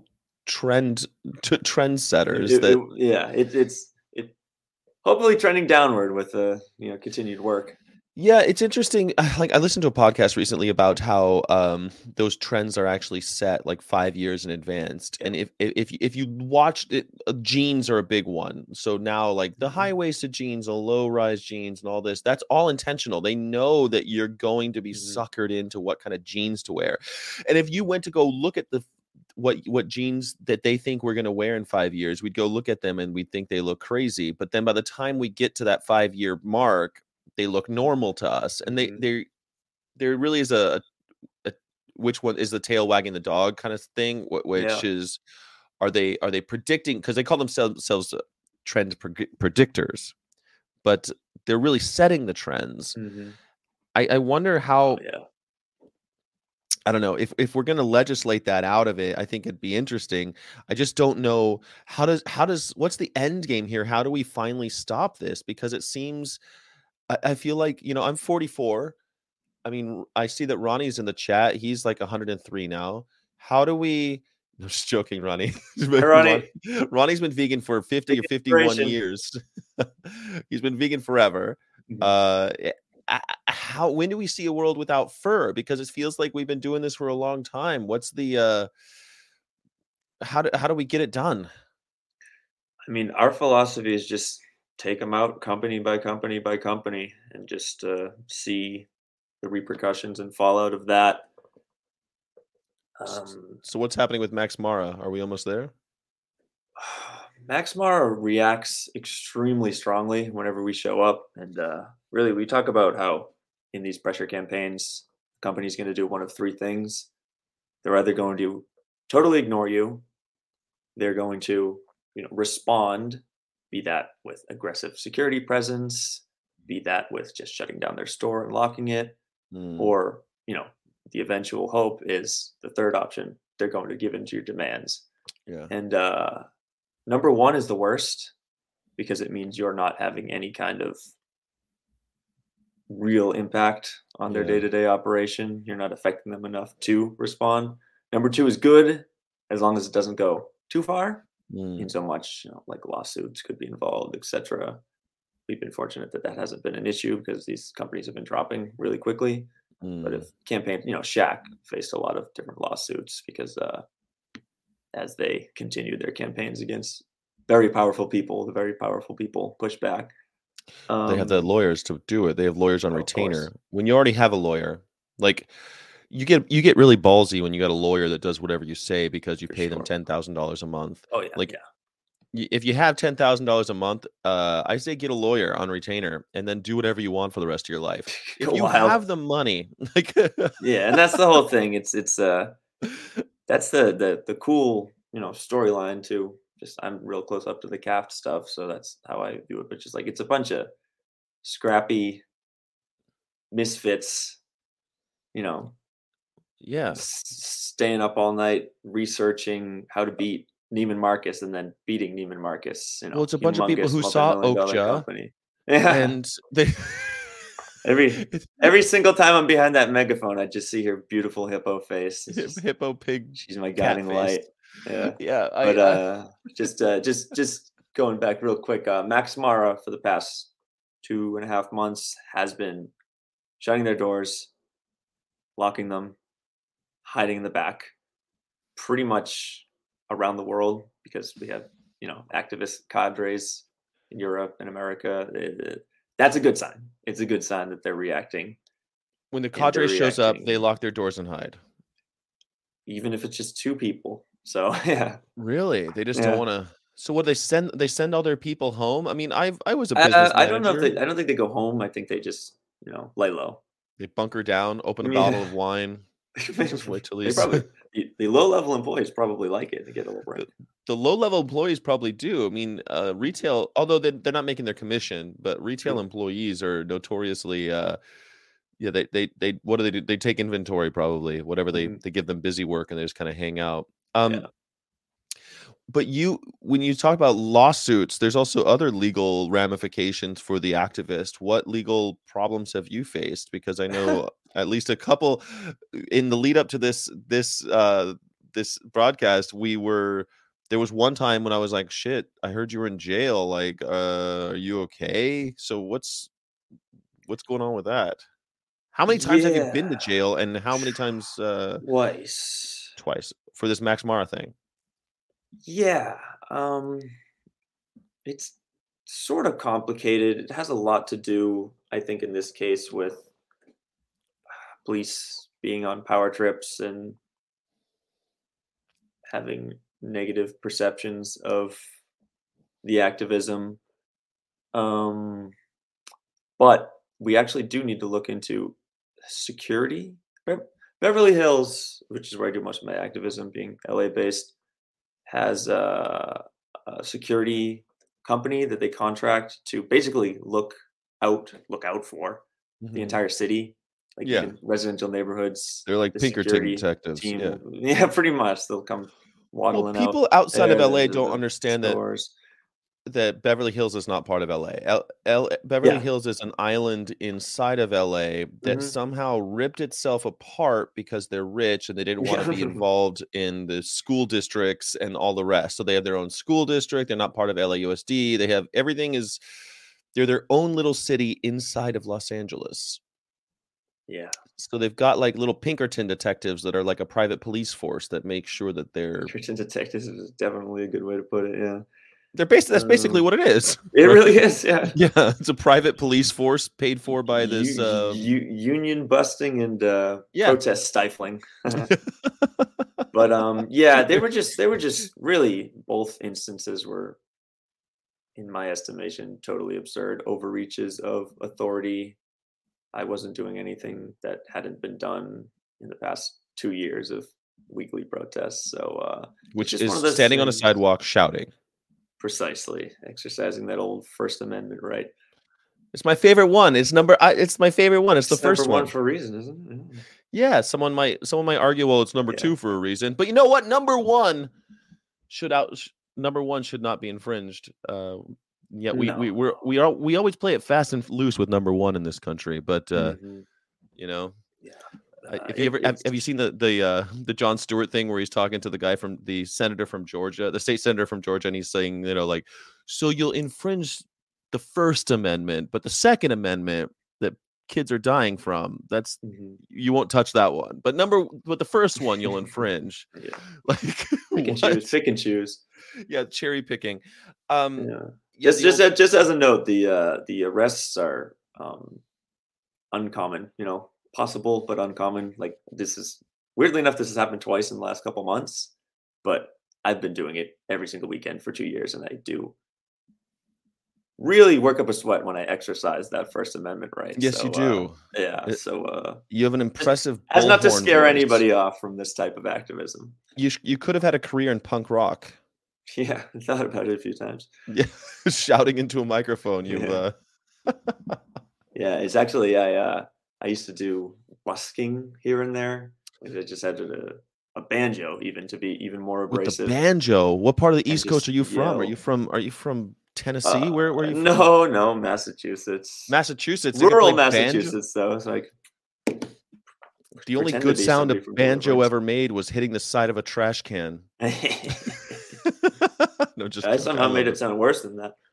trendsetters that. Yeah, it hopefully trending downward with continued work. Yeah, it's interesting. Like I listened to a podcast recently about how those trends are actually set like 5 years in advance. Yeah. And if you watched it, jeans are a big one. So now like the Hmm. high waisted jeans, the low rise jeans, and all this, that's all intentional. They know that you're going to be Hmm. suckered into what kind of jeans to wear. And if you went to go look at the what jeans that they think we're going to wear in 5 years, we'd go look at them and we'd think they look crazy. But then by the time we get to that 5 year mark, they look normal to us, and Hmm. there really is a which one is the tail wagging the dog kind of thing, which Yeah. is, are they predicting, because they call themselves trend predictors, but they're really setting the trends. Hmm. I wonder Oh how, yeah. I don't know if we're going to legislate that out of it. I think it'd be interesting. I just don't know how does what's the end game here? How do we finally stop this? Because it seems, I feel like, I'm 44. I mean, I see that Ronnie's in the chat. He's like 103 now. How do we? I'm just joking, Ronnie. Hi, Ron- Ronnie. Ronnie's been vegan for 50 Big or 51 inspiration. years. He's been vegan forever. Mhm. Uh, how? When do we see a world without fur? Because it feels like we've been doing this for a long time. What's the? How do we get it done? I mean, our philosophy is just take them out company by company by company and just see the repercussions and fallout of that. S- Um, So what's happening with Max Mara? Are we almost there? Max Mara reacts extremely strongly whenever we show up, and really, we talk about how in these pressure campaigns, the company's going to do one of three things. They're either going to totally ignore you, they're going to, respond, be that with aggressive security presence, be that with just shutting down their store and locking it, Hmm. or, the eventual hope is the third option. They're going to give in to your demands. Yeah. And number one is the worst because it means you're not having any kind of real impact on their Yeah. day-to-day operation. You're not affecting them enough to respond. Number two is good as long as it doesn't go too far, Hmm. in so much like lawsuits could be involved, etc. We've been fortunate that that hasn't been an issue because these companies have been dropping really quickly. But Hmm. if campaign, Shaq faced a lot of different lawsuits because as they continue their campaigns against very powerful people. The very powerful people push back. They have the lawyers to do it. They have lawyers on Of course. retainer. When you already have a lawyer, like you get really ballsy when you got a lawyer that does whatever you say because you For pay them sure. $10,000 a month. Oh yeah, Like yeah. if you have $10,000 a month, I say get a lawyer on retainer and then do whatever you want for the rest of your life. If Go you wild. have the money, like Yeah, and that's the whole thing. It's that's the cool, storyline too. Just I'm real close up to the CAFT stuff, so that's how I do it. But just like it's a bunch of scrappy misfits, you know, yeah. staying up all night researching how to beat Neiman Marcus and then beating Neiman Marcus, Well, it's a bunch of people humongous who saw multi-million dollar Okja company. Yeah. and they Every single time I'm behind that megaphone, I just see her beautiful hippo face. It's just, hippo pig she's my cat guiding face. light. Yeah. Yeah, But I just going back real quick, Max Mara for the past 2.5 months has been shutting their doors, locking them, hiding in the back, pretty much around the world because we have activist cadres in Europe and America. That's a good sign. It's a good sign that they're reacting. when the cadre shows up, they lock their doors and hide. Even if it's just 2 people. So yeah. Really? They just Yeah. don't want to. So what they send all their people home? I mean, I was a business I don't know if manager. I don't think they go home. I think they just lay low. They bunker down, open a Yeah. bottle of wine. Just wait till They he's probably the low level employees probably like it to get a little break. the low level employees probably do. I mean, retail, although they're not making their commission, but retail True. employees are notoriously yeah, they what do? They take inventory probably, whatever they give them busy work and they just kind of hang out. Yeah. But when you talk about lawsuits, there's also other legal ramifications for the activist. What legal problems have you faced? Because I know at least a couple in the lead up to this broadcast. There was one time when I was like, "Shit, I heard you were in jail. Like, are you okay?" So what's going on with that? How many times have you been to jail, and how many times? Twice for this Max Mara thing. Yeah, it's sort of complicated. It has a lot to do, I think, in this case with police being on power trips and having negative perceptions of the activism. But we actually do need to look into security. Beverly Hills, which is where I do most of my activism, being LA based, has a security company that they contract to basically look out for the entire city, like even residential neighborhoods. They're like the Pinkerton security detectives. team. Yeah, pretty much. They'll come waddling out. People outside of there, LA the don't understand stores. that Beverly Hills is not part of LA. Beverly Hills is an island inside of LA that somehow ripped itself apart because they're rich and they didn't want to be involved in the school districts and all the rest. So they have their own school district. They're not part of LAUSD. They have they're their own little city inside of Los Angeles. Yeah. So they've got like little Pinkerton detectives that are like a private police force that make sure that they're Pinkerton detectives is definitely a good way to put it. Yeah. That's basically what it is. It really is, yeah. Yeah, it's a private police force paid for by this union busting and protest stifling. But yeah, they were just really, both instances were, in my estimation, totally absurd overreaches of authority. I wasn't doing anything that hadn't been done in the past 2 years of weekly protests. So which is standing on a sidewalk shouting. Precisely, exercising that old First Amendment right. It's my favorite one. It's my favorite one. It's the first number one for a reason, isn't it? Yeah, someone might argue, well, it's number 2 for a reason. But you know what? Number one should not be infringed. Yeah, we always play it fast and loose with number 1 in this country, but you know. Yeah. Have you seen the Jon Stewart thing where he's talking to the guy from the senator from Georgia, the state senator from Georgia, and he's saying, like, so you'll infringe the First Amendment, but the Second Amendment that kids are dying from. That's Mhm. you won't touch that one. But the first one you'll infringe. Yeah. Like Pick and what? choose. Pick and choose. Yeah, cherry picking. Um, Yeah. yeah, the old Just as a note, the arrests are uncommon. Possible but uncommon. Like this is weirdly enough, this has happened twice in the last couple months, but I've been doing it every single weekend for 2 years, and I do really work up a sweat when I exercise that First Amendment right. yes, you So do. yeah, It- so you have an just impressive as not to bullhorn scare voice. anybody off from this type of activism. You could have had a career in punk rock. Yeah, I thought about it a few times. Yeah, shouting into a microphone. Yeah. You've Yeah, it's actually I used to do busking here and there. Like, I just had a banjo even to be even more with the abrasive banjo. What part of the and East Coast just are you from? yell. Are you from Tennessee? Where are you from? No, no, Massachusetts. Massachusetts. They could Rural play banjo. Massachusetts though, so I could The only pretend to good be sound a somebody from the banjo Woodlands. ever made was hitting the side of a trash can. No, just I joking. I somehow made love it sound worse than that.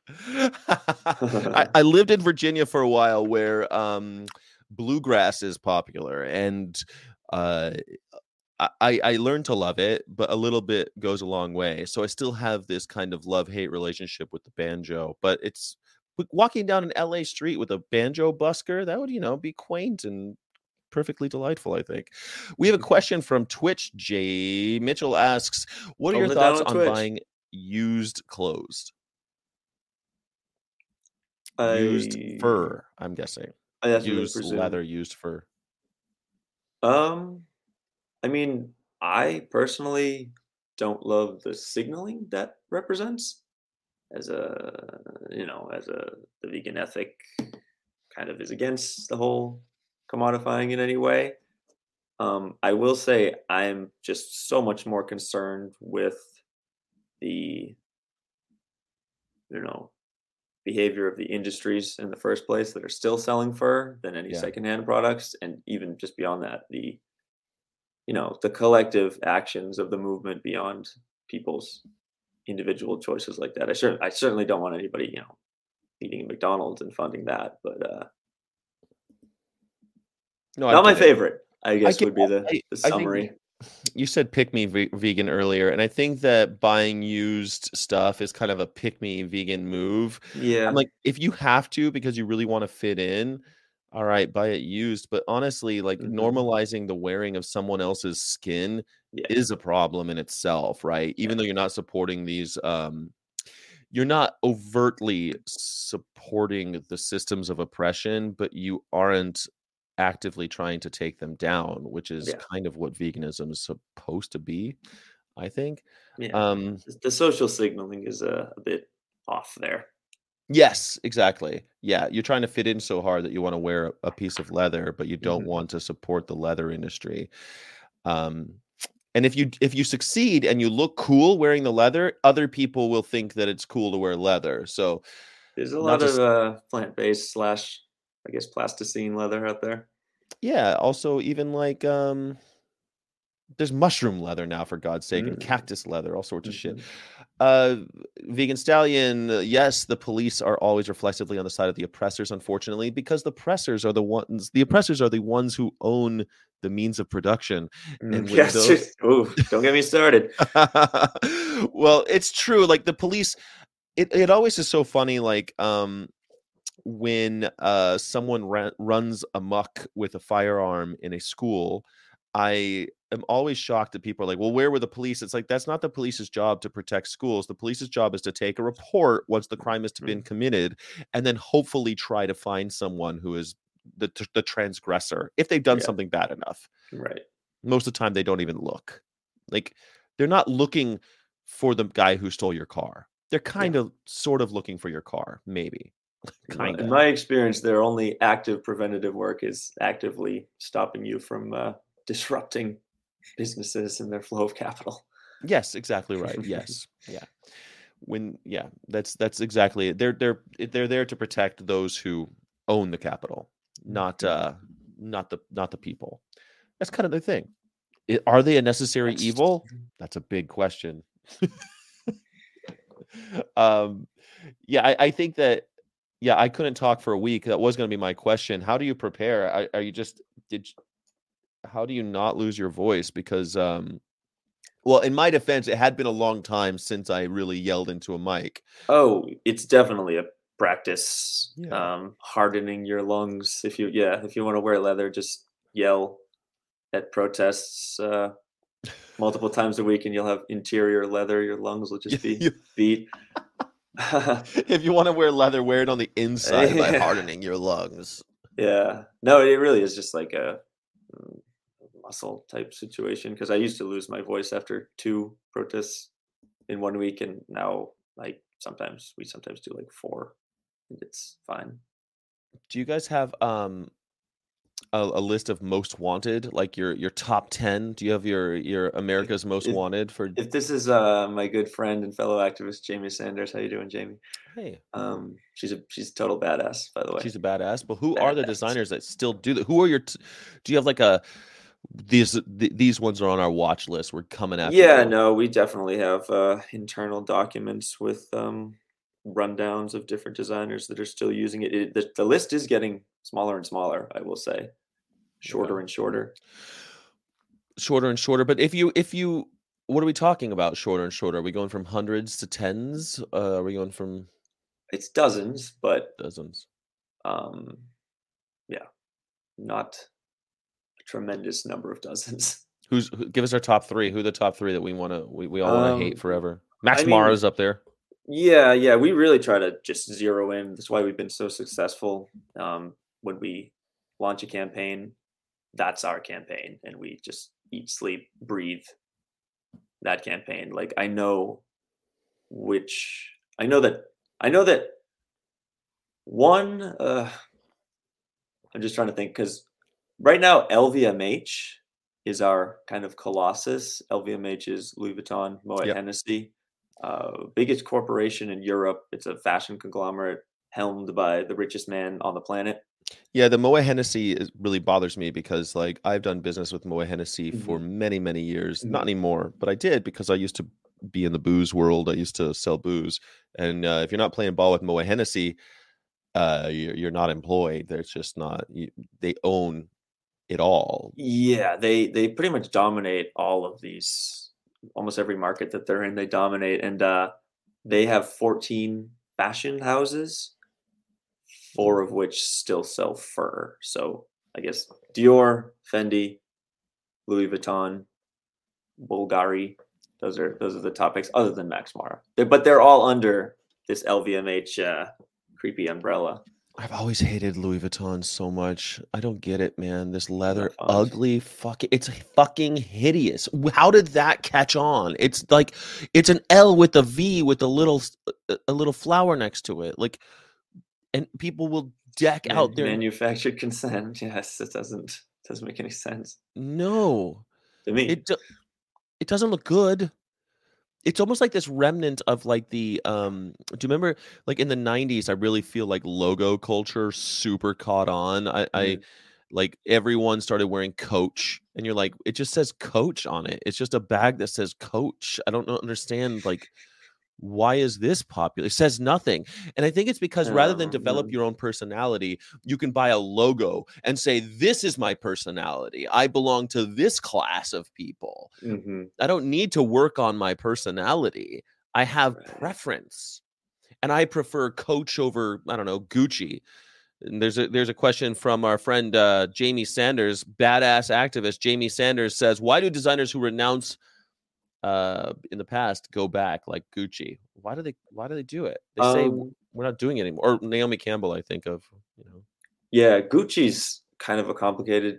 I lived in Virginia for a while where bluegrass is popular, and uh, I learned to love it, but a little bit goes a long way. So I still have this kind of love-hate relationship with the banjo, but it's walking down an LA street with a banjo busker, that would, be quaint and perfectly delightful, I think. We have a question from Twitch. Jay Mitchell asks, what are your Holding it down thoughts on on Twitch. buying used clothes? Used I fur, I'm guessing. that's what I Used presume. leather, used fur. Um, I mean, I personally don't love the signaling that represents as as the vegan ethic kind of is against the whole commodifying in any way. I will say I'm just so much more concerned with the, you know, behavior of the industries in the first place that are still selling fur than any Yeah. secondhand products, and even just beyond that, the collective actions of the movement beyond people's individual choices like that. I certainly don't want anybody, eating at McDonald's and funding that, but No, I not my get it. favorite, I I guess get would be the I think summary. you said pick me vegan earlier, and I think that buying used stuff is kind of a pick me vegan move. I'm Yeah, like, if you have to because you really want to fit in, all right, buy it used. But honestly, like mhm, normalizing the wearing of someone else's skin yeah, is a problem in itself, right? yeah, Even though you're not supporting these you're not overtly supporting the systems of oppression, but you aren't actively trying to take them down, which is yeah, kind of what veganism is supposed to be, I think. yeah. Um, The social signaling is a bit off there. yes, exactly. Yeah, you're trying to fit in so hard that you want to wear a piece of leather, but you don't Mhm, want to support the leather industry. Um, and if you succeed and you look cool wearing the leather, other people will think that it's cool to wear leather. So there's a not lot just of, plant-based slash, I guess, plasticine leather out there. yeah, also even like there's mushroom leather now for God's sake and Mm, cactus leather, all sorts of shit. mhm, Uh Vegan Stallion, yes, the police are always reflexively on the side of the oppressors, unfortunately, because the oppressors are the ones who own the means of production. And when yes, the ooh, don't get me started. well, it's true. Like the police, it always is so funny, like when someone runs amok with a firearm in a school, I am always shocked that people are like, well, where were the police? It's like, that's not the police's job to protect schools. The police's job is to take a report once the crime has been Mm, committed and then hopefully try to find someone who is the transgressor if they've done yeah, something bad enough. right. Most of the time, they don't even look. Like, they're not looking for the guy who stole your car. They're kind Yeah. of sort of looking for your car, maybe. In Kind in of. my experience, their only active preventative work is actively stopping you from disrupting businesses and their flow of capital. Yes, exactly right. Yes. Yeah. That's exactly it. They're there to protect those who own the capital, not Mhm. not the people. That's kind of the thing. Are they a necessary That's evil? That's a big question. um yeah, I think that Yeah, I couldn't talk for a week. That was going to be my question. How do you prepare? Are you just did? How do you not lose your voice? Because well, in my defense, it had been a long time since I really yelled into a mic. Oh, it's definitely a practice. Yeah. Hardening your lungs. If you want to wear leather, just yell at protests multiple times a week, and you'll have interior leather. Your lungs will just be beat. If you want to wear leather, wear it on the inside by Yeah. hardening your lungs. Yeah. No, it really is just like a mm, muscle type situation because I used to lose my voice after 2 protests in 1 week, and now like we sometimes do like 4, and it's fine. Do you guys have a list of most wanted, like your top 10? Do you have your If America's Most if, Wanted for if this is my good friend and fellow activist Jamie Sanders, how you doing, Jamie? hey, She's a total badass, by the way. she's a badass, but who are the Badass. designers that still do that? Who are do you have like these ones are on our watch list. We're coming after Yeah, you. no, we definitely have internal documents with rundowns of different designers that are still using it. The list is getting smaller and smaller, I will say, Okay. shorter and shorter. Shorter and shorter, but if you what are we talking about shorter and shorter? Are we going from hundreds to tens? Are we going from It's dozens, but dozens? um, yeah, not a tremendous number of dozens. Give us our top 3. Who are the top 3 that we all wanna hate Um, forever? Max I mean, Mara's up there. yeah, we really try to just zero in. That's why we've been so successful. When we launch a campaign, that's our campaign, and we just eat, sleep, breathe that campaign. Like which I know that one. I'm just trying to think because right now LVMH is our kind of colossus. LVMH is Louis Vuitton, Moet Yep. Hennessy, biggest corporation in Europe. It's a fashion conglomerate helmed by the richest man on the planet. Yeah, the Moet Hennessy really bothers me because, like, I've done business with Moet Hennessy for Hmm. many, many years. Not Hmm. anymore, but I did because I used to be in the booze world. I used to sell booze, and if you're not playing ball with Moet Hennessy, you're not employed. There's just not. They own it all. Yeah, they pretty much dominate all of these. Almost every market that they're in, they dominate, and they have 14 fashion houses, 4 of which still sell fur. So I guess Dior, Fendi, Louis Vuitton, Bulgari. Those are the topics, other than Max Mara. But they're all under this LVMH creepy umbrella. I've always hated Louis Vuitton so much. I don't get it, man. This You're not leather, fond. ugly, it's fucking hideous. How did that catch on? It's like it's an L with a V with a little flower next to it. Like, and people will deck out their Manufactured consent. Yes, it doesn't make any sense no. to me. It do- it doesn't look good. It's almost like this remnant of like do you remember like in the 90s I really feel like logo culture super caught on. I Mhm. like everyone started wearing Coach and you're like it just says Coach on it. It's just a bag that says Coach. I don't understand like why is this popular? It says nothing. And I think it's because rather than develop No. your own personality, you can buy a logo and say, this is my personality. I belong to this class of people. Mhm. I don't need to work on my personality. I have Right. preference. And I prefer Coach over, I don't know, Gucci. And there's a question from our friend Jamie Sanders, badass activist. Jamie Sanders says, why do designers who renounce in the past go back like Gucci? Why do they do it? They say Um, we're not doing it anymore. Or Naomi Campbell, I think of, you know. yeah, Gucci's kind of a complicated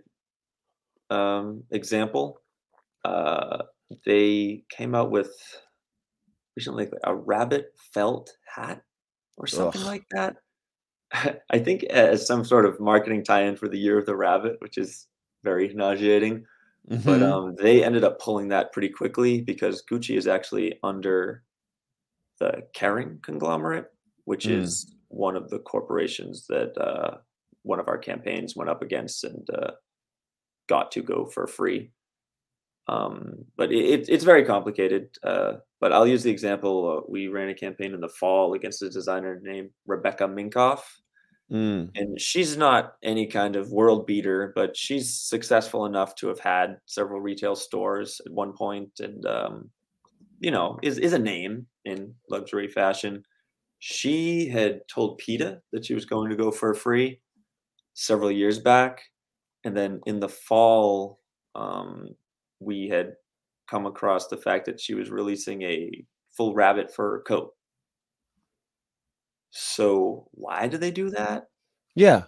example. Uh, they came out with recently like, a rabbit felt hat or something Ugh. like that. I think as some sort of marketing tie-in for the Year of the Rabbit, which is very nauseating. But Hmm. they ended up pulling that pretty quickly because Gucci is actually under the Kering conglomerate, which Mm. is one of the corporations that one of our campaigns went up against and got to go for free. But it's very complicated. But I'll use the example. We ran a campaign in the fall against a designer named Rebecca Minkoff, Mm. and she's not any kind of world beater, but she's successful enough to have had several retail stores at one point, and is a name in luxury fashion. She had told PETA that she was going to go for free several years back, and then in the fall, um, we had come across the fact that she was releasing a full rabbit fur coat. So why do they do that? Yeah.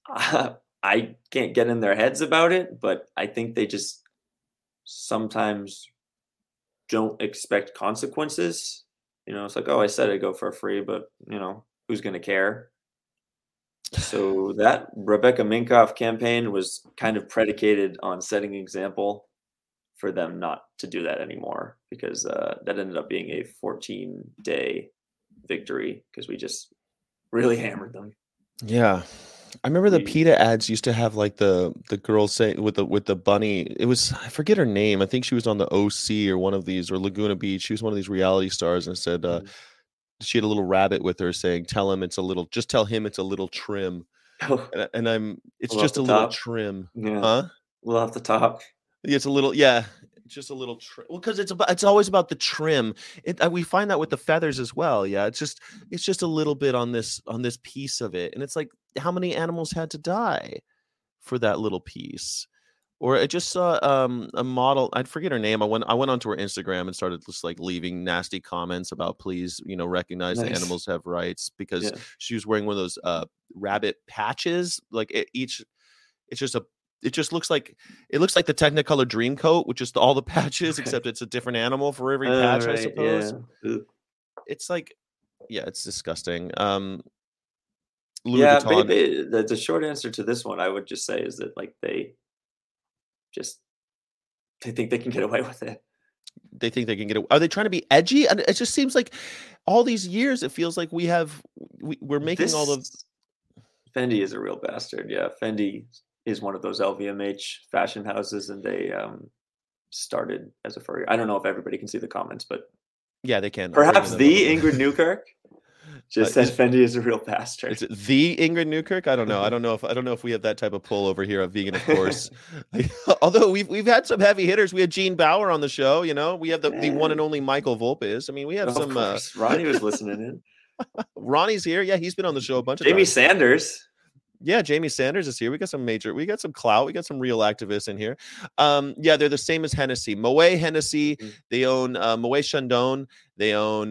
I can't get in their heads about it, but I think they just sometimes don't expect consequences. It's like, oh, I said I'd go for free, but who's gonna care? So that Rebecca Minkoff campaign was kind of predicated on setting an example for them not to do that anymore, because that ended up being a 14-day victory because we just really hammered them. Yeah. I remember the We PETA ads used to have like the girl saying with the bunny. It was, I forget her name. I think she was on the OC or one of these, or Laguna Beach. She was one of these reality stars, and said mm. she had a little rabbit with her saying, just tell him it's a little trim. Oh, It's a little off just the a little top. trim. Yeah, a Huh? little off the top. Yeah, it's a little, yeah, it's just a little trim. Well, because it's always about the trim. We find that with the feathers as well. Yeah, it's just a little bit on this piece of it, and it's like how many animals had to die for that little piece? Or I just saw a model. I forget her name. I went onto her Instagram and started just like leaving nasty comments about, please, recognize the Nice. animals have rights, because Yeah. she was wearing one of those rabbit patches. Like it's just a it just looks like the Technicolor Dream Coat with just all the patches, Okay. except it's a different animal for every All patch, I right. Yeah. suppose. Ugh. It's like, yeah, it's disgusting. Louis Yeah. Vuitton, The short answer to this one, I would just say, is that like just they think they can get away with it. they think they can get it. Are they trying to be edgy? And it just seems like all these years, it feels like we're making all of. This Fendi is a real bastard. Yeah, Fendi is one of those LVMH fashion houses, and they started as a furry. I don't know if everybody can see the comments, but Yeah, they can. I'm bringing perhaps them up. the Ingrid Newkirk just said Is Fendi is a real bastard. it the Ingrid Newkirk? I don't know. I don't know if we have that type of pull over here at Vegan, of course. Although we've had some heavy hitters. We had Gene Bauer on the show. We have the one and Man, only Michael Volpes. I mean, we have of some. course, Ronnie was listening in. Ronnie's here. Yeah, he's been on the show a bunch of Jamie times. Sanders. Yeah, Jamie Sanders is here. We got some clout. We got some real activists in here. Yeah, they're the same as Hennessy. Moet Hennessy. Mhm. They own Moet Chandon. They own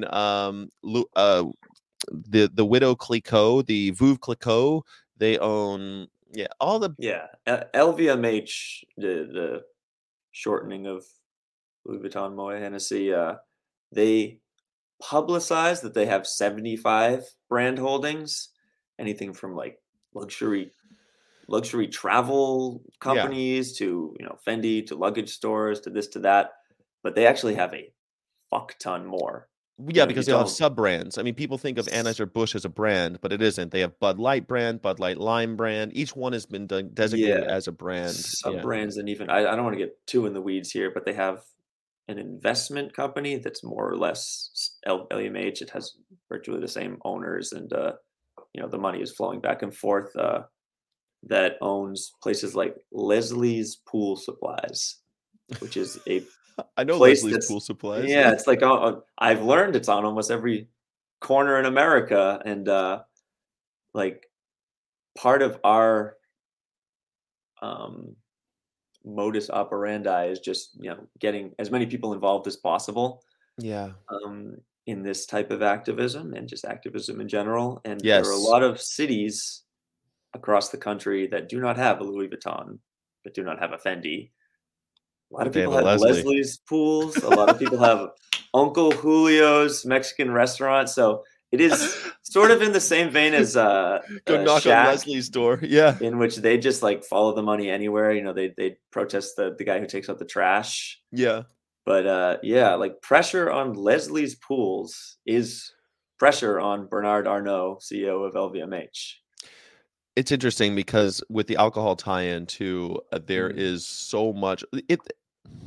the Widow Clicquot, the Veuve Clicquot. They own, yeah, all the. Yeah, LVMH, the shortening of Louis Vuitton Moet Hennessy. They publicize that they have 75 brand holdings, anything from like luxury travel Yeah. companies to Fendi to luggage stores to this to that, but they actually have a fuck ton more. Yeah, You because they all have don't. sub brands. I mean, people think of Anheuser-Busch as a brand, but it isn't. They have Bud Light brand, Bud Light Lime brand. Each one has been designated Yeah, as a brand. sub Yeah. brands, and even I don't want to get too in the weeds here, but they have an investment company that's more or less LVMH. It has virtually the same owners, and the money is flowing back and forth. That owns places like Leslie's Pool Supplies, which is a I know place Leslie's that's, Pool Supplies. yeah, it's like I've learned it's on almost every corner in America, and like part of our um, modus operandi is just getting as many people involved as possible Yeah. um, in this type of activism and just activism in general. And there are a Yes. lot of cities across the country that do not have a Louis Vuitton, that do not have a Fendi. A lot But of they have people a have Leslie. Leslie's Pools. A lot of people have Uncle Julio's Mexican restaurant. So it is sort of in the same vein as Go knock on Shack, Leslie's door. Yeah. in which they just like follow the money anywhere. They protest the guy who takes out the trash. Yeah. But yeah, like pressure on Leslie's Pools is pressure on Bernard Arnault, CEO of LVMH. It's interesting because with the alcohol tie-in too, there Mhm. is so much.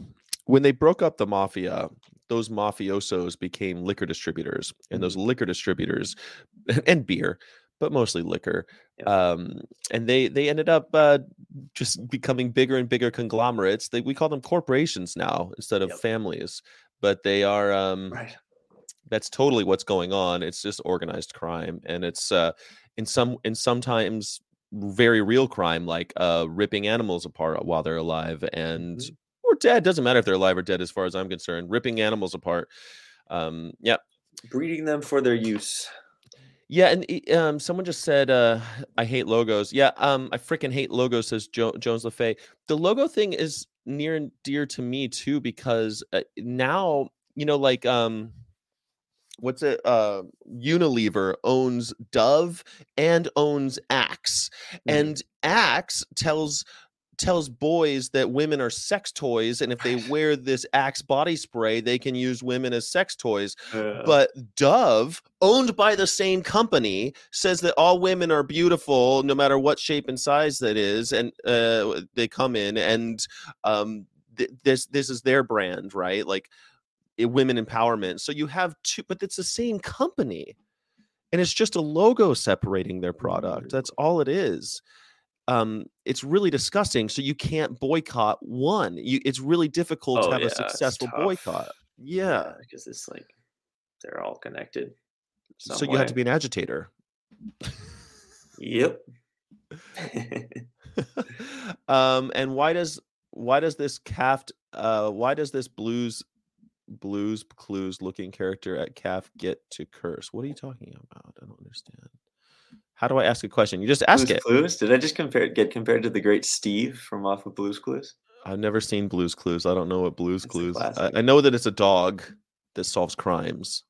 when they broke up the mafia, those mafiosos became liquor distributors, and those liquor distributors and beer, but mostly liquor. Yep. And they ended up just becoming bigger and bigger conglomerates. We call them corporations now instead of Yep. families, but they are Right. that's totally what's going on. It's just organized crime, and it's in sometimes very real crime, like ripping animals apart while they're alive and or dead. Doesn't matter if they're alive or dead, as far as I'm concerned. Ripping animals apart. Yeah. Breeding them for their use. Yeah, and someone just said, "I hate logos." Yeah, I freaking hate logos. Says Jones LaFay. The logo thing is near and dear to me too, because now like what's it? Unilever owns Dove and owns Axe, and Axe tells boys that women are sex toys, and if they wear this Axe body spray, they can use women as sex toys. But Dove, owned by the same company, says that all women are beautiful no matter what shape and size that is, and they come in, and this is their brand, right? Like women empowerment. So you have two, but it's the same company, and it's just a logo separating their product. That's all it is. It's really disgusting. So you can't boycott one. It's really difficult to have a successful boycott. Yeah, because it's like they're all connected. So you have to be an agitator. Yep. And why does this CAFT why does this Blues Clues looking character at CAF get to curse? What are you talking about? I don't understand. How do I ask a question? You just ask Blues it. Clues? Did I just get compared to the great Steve from off of Blues Clues? I've never seen Blues Clues. I don't know what Blues Clues. I know that it's a dog that solves crimes.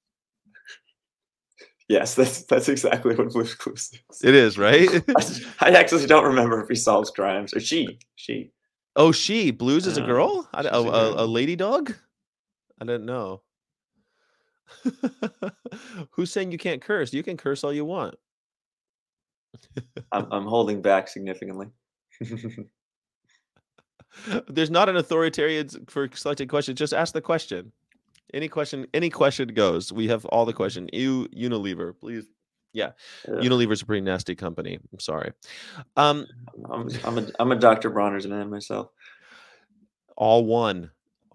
Yes, that's exactly what Blues Clues is. It is, right? I actually don't remember if he solves crimes or she. Oh, she. Blues is a girl? A lady dog? I didn't know. Who's saying you can't curse? You can curse all you want. I'm holding back significantly. There's not an authoritarian for selected questions. Just ask the question. Any question goes. We have all the question. Unilever, please. Yeah, Unilever's a pretty nasty company. I'm sorry. I'm a Dr. Bronner's man myself. All one.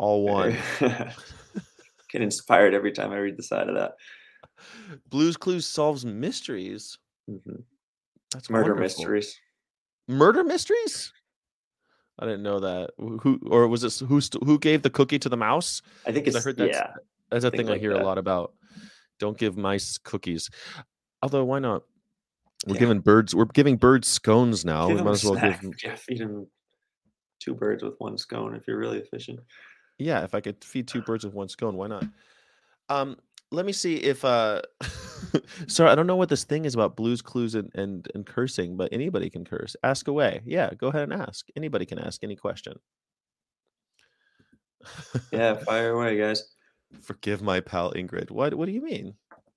Get inspired every time I read the side of that. Blues Clues solves mysteries. That's murder wonderful. mysteries. Murder mysteries? I didn't know that. Who gave the cookie to the mouse? I think it's that's a thing I hear a lot about. Don't give mice cookies. Although why not? We're giving birds scones now. We might as well feed them 2 birds with 1 scone if you're really efficient. Yeah, if I could feed 2 birds with 1 scone, why not? Let me see if sorry, I don't know what this thing is about Blues Clues and cursing, but anybody can curse. Ask away. Yeah, go ahead and ask. Anybody can ask any question. Yeah, fire away, guys. Forgive my pal Ingrid. What do you mean?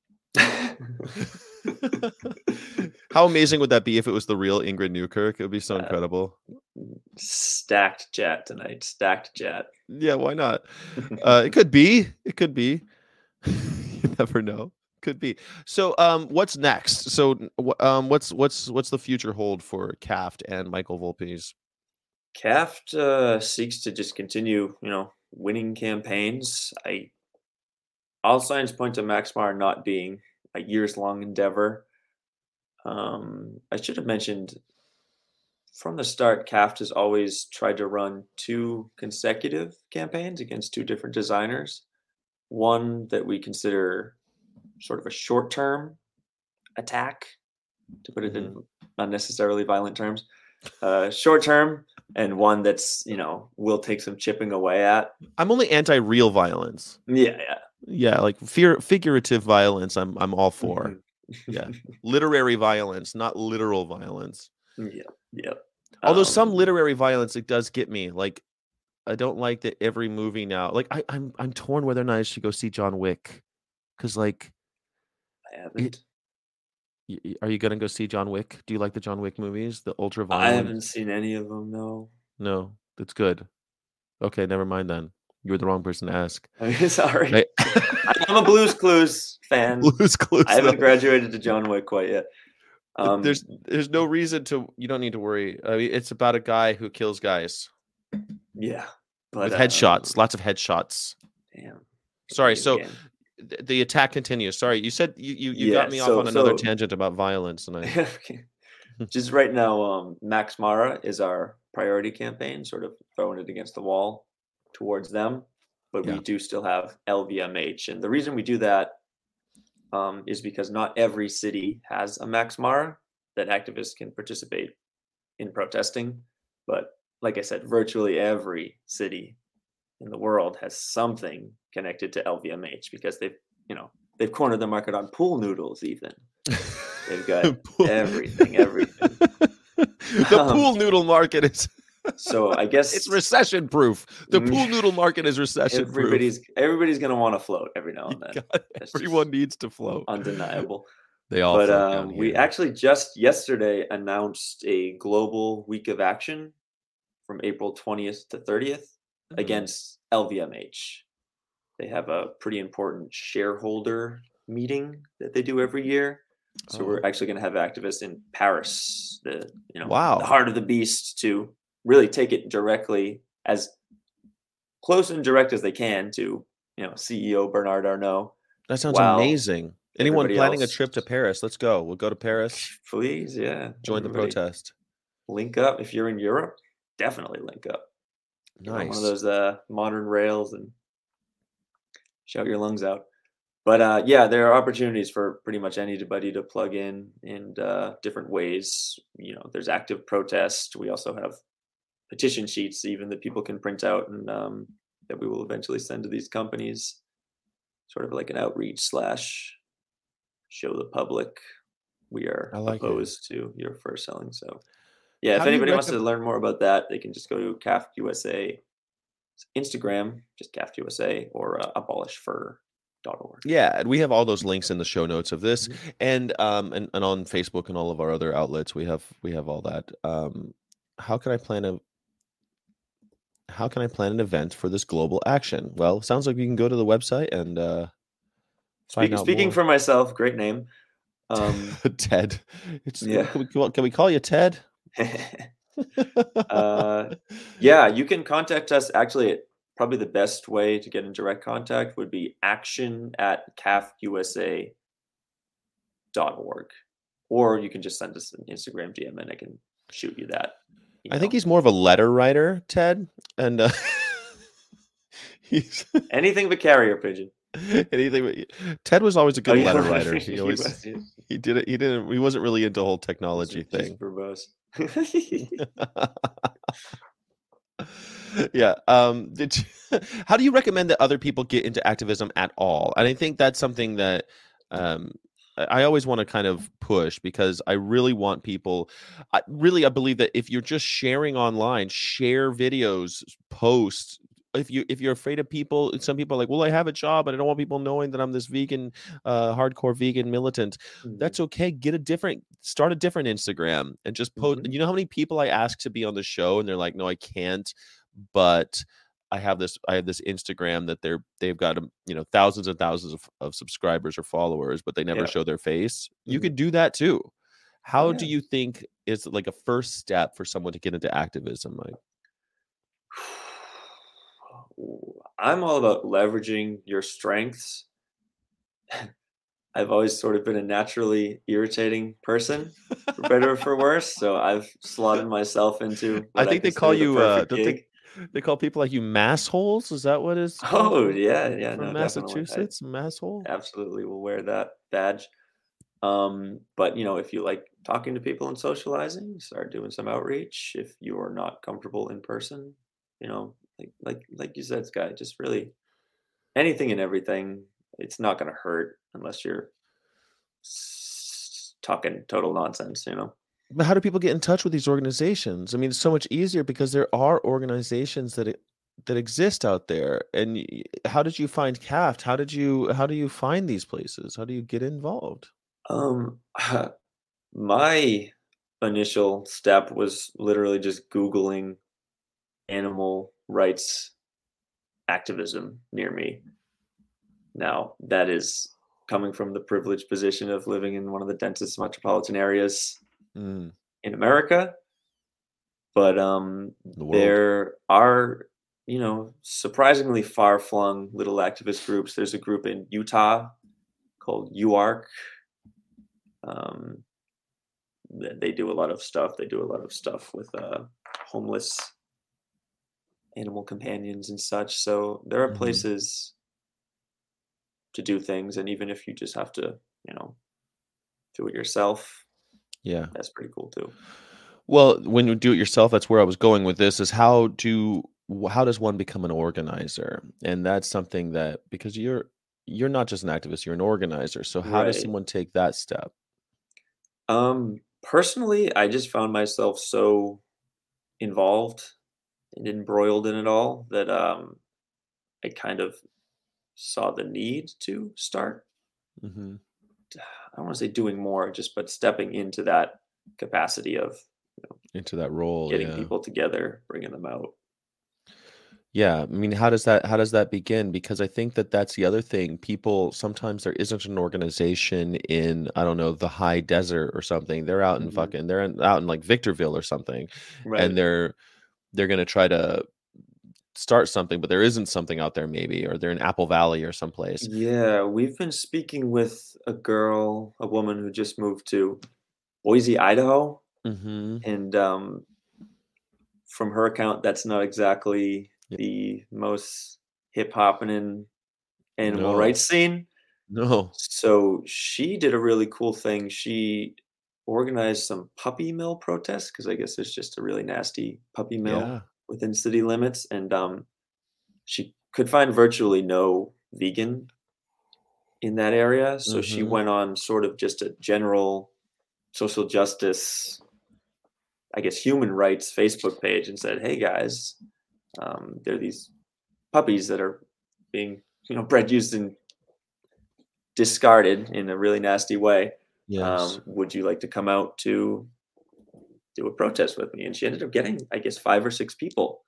How amazing would that be if it was the real Ingrid Newkirk? It would be so incredible. Stacked chat tonight. Stacked chat. Yeah, why not? It could be. You never know. Could be. So what's next? So what's the future hold for CAFT and Michael Volpes? CAFT seeks to just continue, winning campaigns. All signs point to Maxmar not being a years-long endeavor. I should have mentioned from the start, CAFT has always tried to run 2 consecutive campaigns against 2 different designers. One that we consider sort of a short-term attack, to put it in unnecessarily violent terms. Short-term, and one that's, we'll take some chipping away at. I'm only anti-real violence. Yeah, like figurative violence. I'm all for. Yeah, literary violence, not literal violence. Yeah. Although some literary violence, it does get me. Like, I don't like that every movie now. Like, I'm torn whether or not I should go see John Wick, because like, I haven't. Are you gonna go see John Wick? Do you like the John Wick movies? The ultra violent. I haven't seen any of them. No. No, that's good. Okay, never mind then. You're the wrong person to ask. Sorry. Right? I'm a Blue's Clues fan. Blue's Clues. I haven't graduated to John Wick quite yet. There's no reason to. You don't need to worry. I mean, it's about a guy who kills guys. Yeah, with headshots, lots of headshots. Damn. Sorry. So the attack continues. Sorry, you said you got me off on another tangent about violence, and I. Just right now, Max Mara is our priority campaign, sort of throwing it against the wall towards them. But we do still have LVMH, and the reason we do that is because not every city has a Max Mara that activists can participate in protesting. But like I said, virtually every city in the world has something connected to LVMH because they've cornered the market on pool noodles even. They've got everything. The pool noodle market is so I guess it's recession proof. The pool noodle market is recession proof. Everybody's gonna want to float every now and then. Everyone needs to float. Undeniable. They all float down here. We actually just yesterday announced a global week of action from April 20th to 30th against LVMH. They have a pretty important shareholder meeting that they do every year. So we're actually going to have activists in Paris, the heart of the beast, to really take it directly, as close and direct as they can, to CEO Bernard Arnault. That sounds amazing. Anyone planning a trip to Paris? Let's go. We'll go to Paris. Please, yeah. Join the protest. Link up if you're in Europe. Definitely link up. Nice. One of those modern rails and shout your lungs out. But there are opportunities for pretty much anybody to plug in different ways. There's active protest. We also have petition sheets even that people can print out and that we will eventually send to these companies, sort of like an outreach / show the public we are opposed to your fur selling. So if anybody wants to learn more about that, they can just go to CAFT USA Instagram, just CAFT USA, or abolishfur.org. Yeah, and we have all those links in the show notes of this, and on Facebook and all of our other outlets. We have all that. How can I plan an event for this global action? Well, sounds like we can go to the website and find out Speaking more. for myself, great name. Ted. Can we call you Ted? You can contact us. Actually, probably the best way to get in direct contact would be action@caftusa.org, or you can just send us an Instagram DM and I can shoot you that email. I think he's more of a letter writer, Ted, and he's anything but carrier pigeon. Ted was always a good letter writer. He wasn't really into the whole technology thing. Verbose. Yeah. How do you recommend that other people get into activism at all? And I think that's something that I always want to kind of push, because I really want people. I believe that if you're just sharing online, share videos, post. If you're afraid of people, some people are like, well, I have a job and I don't want people knowing that I'm this vegan, hardcore vegan militant. That's okay. Start a different Instagram and just post. You know how many people I ask to be on the show and they're like, no, I can't, but I have this Instagram that they've got thousands and thousands of subscribers or followers, but they never show their face. You could do that too. How do you think is like a first step for someone to get into activism, Mike? I'm all about leveraging your strengths. I've always sort of been a naturally irritating person, for better or for worse. So I've slotted myself into. I think they call you. They call people like you massholes. Is that what is? Oh yeah. From Massachusetts, masshole. Absolutely, will wear that badge. But if you like talking to people and socializing, start doing some outreach. If you are not comfortable in person, like you said, Sky, just really anything and everything. It's not going to hurt unless you're talking total nonsense, But how do people get in touch with these organizations? I mean, it's so much easier because there are organizations that exist out there. And how did you find CAFT? How do you find these places? How do you get involved? My initial step was literally just Googling animal rights activism near me. Now, that is coming from the privileged position of living in one of the densest metropolitan areas Mm, in America, but the world. there are, surprisingly far-flung little activist groups. There's a group in Utah called UARC. Um, they do a lot of stuff. They do a lot of stuff with homeless animal companions and such. So there are Hmm. places to do things, and even if you just have to, you know, do it yourself, Yeah. that's pretty cool too. Well, when you do it yourself, that's where I was going with this, is how does one become an organizer? And that's something that, because you're not just an activist, you're an organizer. So how does Right. someone take that step? Personally, I just found myself so involved and embroiled in it all that I kind of saw the need to start. Hmm. I don't want to say doing more, just but stepping into that capacity of Into that role, getting yeah. people together, bringing them out. Yeah, I mean, how does that begin? Because I think that that's the other thing. People sometimes there isn't an organization in, I don't know, the high desert or something. They're out in Hmm. out in like Victorville or something, and Right. they're gonna try to start something, but there isn't something out there maybe, or they're in Apple Valley or someplace. Yeah, we've been speaking with a woman who just moved to Boise, Idaho, Mhm. and from her account, that's not exactly Yeah. the most hip hopping animal No. rights scene. No. So she did a really cool thing. She organized some puppy mill protests because I guess there's just a really nasty puppy mill Yeah. within city limits, and she could find virtually no vegan in that area. So she Mhm. went on sort of just a general social justice, I guess, human rights Facebook page and said, "Hey guys, there are these puppies that are being, bred, used, and discarded in a really nasty way. Yes. Would you like to come out to do a protest with me?" And she ended up getting, I guess, 5 or 6 people.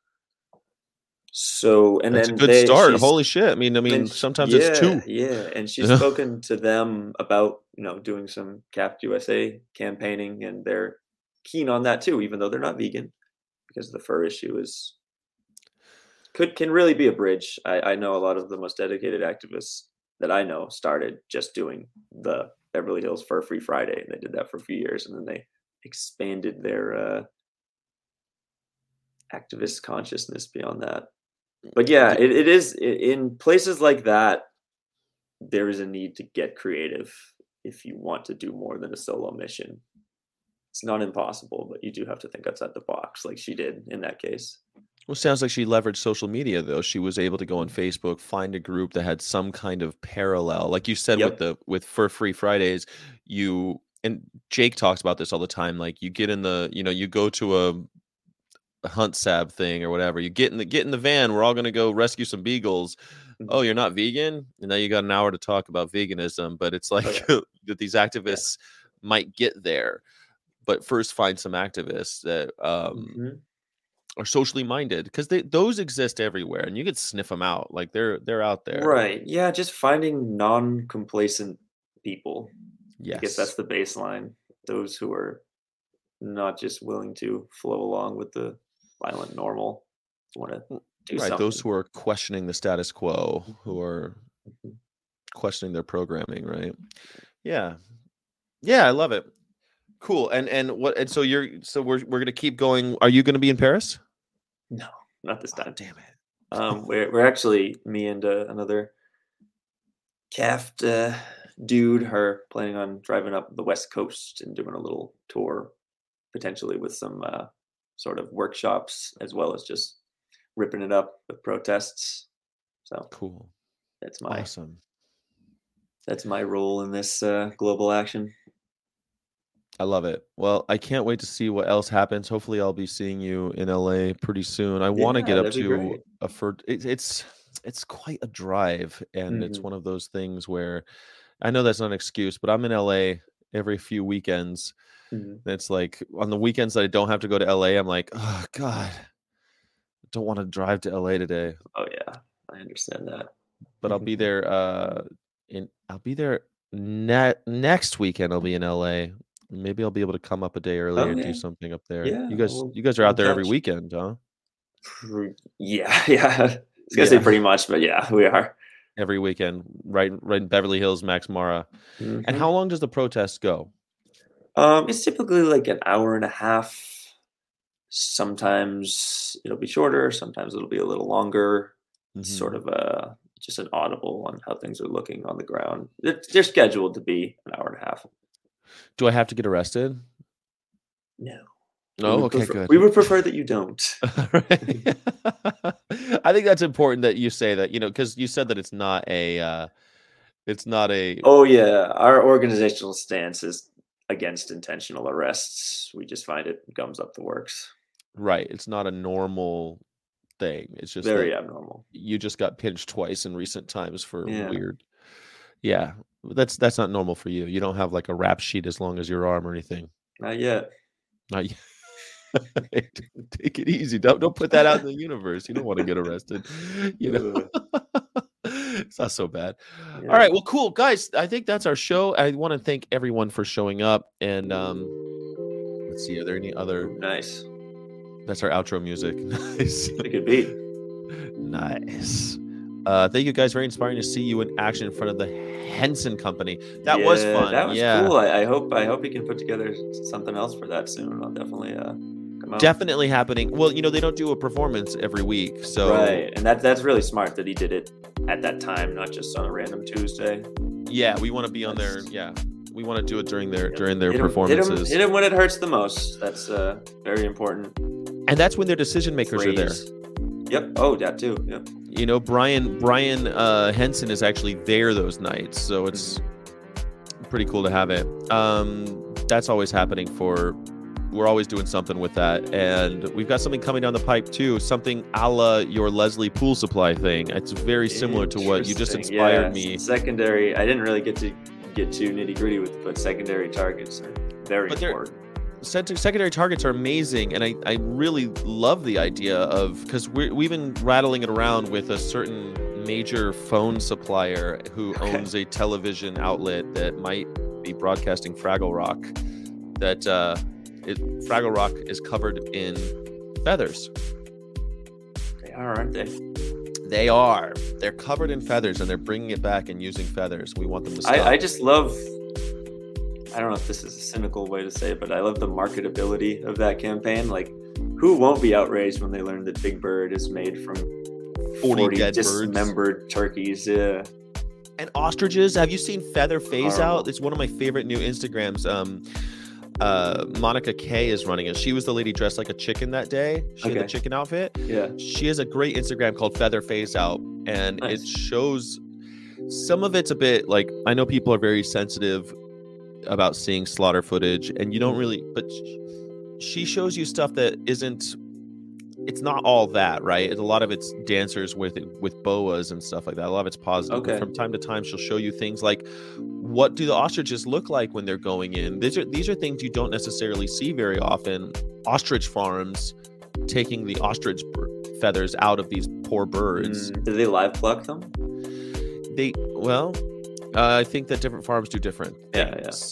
So, and That's a then good start. she's, Holy shit. I mean, sometimes it's yeah, 2. yeah, and she's Yeah. spoken to them about, doing some CAFT USA campaigning, and they're keen on that too, even though they're not vegan, because the fur issue is can really be a bridge. I know a lot of the most dedicated activists that I know started just doing the Beverly Hills Fur Free Friday, and they did that for a few years, and then they expanded their activist consciousness beyond that. But yeah, D it is in places like that. There is a need to get creative if you want to do more than a solo mission. It's not impossible, but you do have to think outside the box, like she did in that case. Well, sounds like she leveraged social media though. She was able to go on Facebook, find a group that had some kind of parallel. Like you said with Yep. the with Fur Free Fridays, you and Jake talks about this all the time. Like you get in you go to a hunt sab thing or whatever. You get in the van, we're all gonna go rescue some beagles. Mhm. Oh, you're not vegan? And now you got an hour to talk about veganism, but it's Oh like yeah, that these yeah. activists might get there, but first find some activists that Hmm. are socially minded, because those exist everywhere and you could sniff them out, like they're out there. Right. Yeah, just finding non-complacent people. I guess that's Yes. the baseline. Those who are not just willing to flow along with the violent normal, want to do Right, those something. who are questioning the status quo, Mhm, who are mhm. questioning their programming, right? Yeah. Yeah, I love it. Cool. And so we're gonna keep going. Are you gonna be in Paris? No, not this Oh, time. damn it. We're actually, me and another Caft dude are planning on driving up the West Coast and doing a little tour, potentially with some sort of workshops, as well as just ripping it up with protests. So Cool. that's my Awesome. that's my role in this global action. I love it. Well, I can't wait to see what else happens. Hopefully, I'll be seeing you in LA pretty soon. I want to Yeah, get up that'd be to great. a for it's quite a drive, and it's Hmm. one of those things where I know that's not an excuse, but I'm in LA every few weekends. Hmm. And it's like on the weekends that I don't have to go to LA, I'm like, oh God, I don't want to drive to LA today. Oh yeah. I understand that. But I'll be there. I'll be there next weekend. I'll be in LA. Maybe I'll be able to come up a day earlier Oh and do yeah, something up there. yeah. You guys are We'll out in there every touch. weekend, huh? Yeah, yeah. I was gonna say Yeah, pretty much, but yeah, we are. every weekend, right in Beverly Hills, Max Mara. And Hmm. how long does the protest go? It's typically like an hour and a half. Sometimes it'll be shorter. Sometimes it'll be a little longer. It's sort Hmm. of just an audible on how things are looking on the ground. They're scheduled to be an hour and a half. Do I have to get arrested? No, Oh, okay, we good. would prefer that you don't. Right. I think that's important that you say that, because you said that it's not a Oh yeah, our organizational stance is against intentional arrests. We just find it gums up the works. right. It's not a normal thing. It's just that Very abnormal. you just got pinched twice in recent times for Yeah, weird. Yeah, that's not normal for you. You don't have like a rap sheet as long as your arm or anything. not yet. Not y- Take it easy. Don't put that out in the universe. You don't want to get arrested. You know. Uh, It's not so bad. All yeah. right. Well, cool, guys. I think that's our show. I want to thank everyone for showing up. And let's see. Are there any other? Nice. That's our outro music. Nice. Pretty good beat. Nice. Thank you guys. Very inspiring to see you in action in front of the Henson Company. That was Yeah, fun. that was Yeah. cool. I hope you can put together something else for that soon. I'll definitely come out. Definitely happening. Well, they don't do a performance every week. So Right, and that's really smart that he did it at that time, not just on a random Tuesday. yeah, we want to be on there. Yeah. We want to do it during their Hit 'em- performances. Hit him when it hurts the most. That's very important. And that's when their decision makers are there. Phrase. Yep. Oh, that too. Yep. Brian Henson is actually there those nights, so it's pretty cool to have it. That's always happening we're always doing something with that, and we've got something coming down the pipe too, something a la your Leslie Pool Supply thing. It's very similar to what you just Interesting. inspired Yeah, me. Secondary. I didn't really get too nitty gritty with it, but secondary targets are very But they're- important. Secondary targets are amazing, and I really love the idea of, because we've been rattling it around with a certain major phone supplier who owns a television outlet that might be broadcasting Fraggle Rock. That Fraggle Rock is covered in feathers. They are, aren't they? They are. They're covered in feathers, and they're bringing it back and using feathers. We want them to stop. I just love. I don't know if this is a cynical way to say it, but I love the marketability of that campaign. Like, who won't be outraged when they learn that Big Bird is made from 40 dead birds. dismembered turkeys? Yeah. And ostriches. Have you seen Feather Phase Horrible. Out? It's one of my favorite new Instagrams. Monica K is running it. She was the lady dressed like a chicken that day. She had Okay. the chicken outfit. Yeah. She has a great Instagram called Feather Phase Out, and Nice. it shows some of it's a bit like, I know people are very sensitive about seeing slaughter footage, and you don't really, but she shows you stuff that isn't. It's not all that, right? A lot of it's dancers with boas and stuff like that. A lot of it's positive. But Okay. from time to time, she'll show you things like, what do the ostriches look like when they're going in? These are things you don't necessarily see very often. Ostrich farms taking the ostrich feathers out of these poor birds. Do they live pluck them? I think that different farms do different Yeah, things.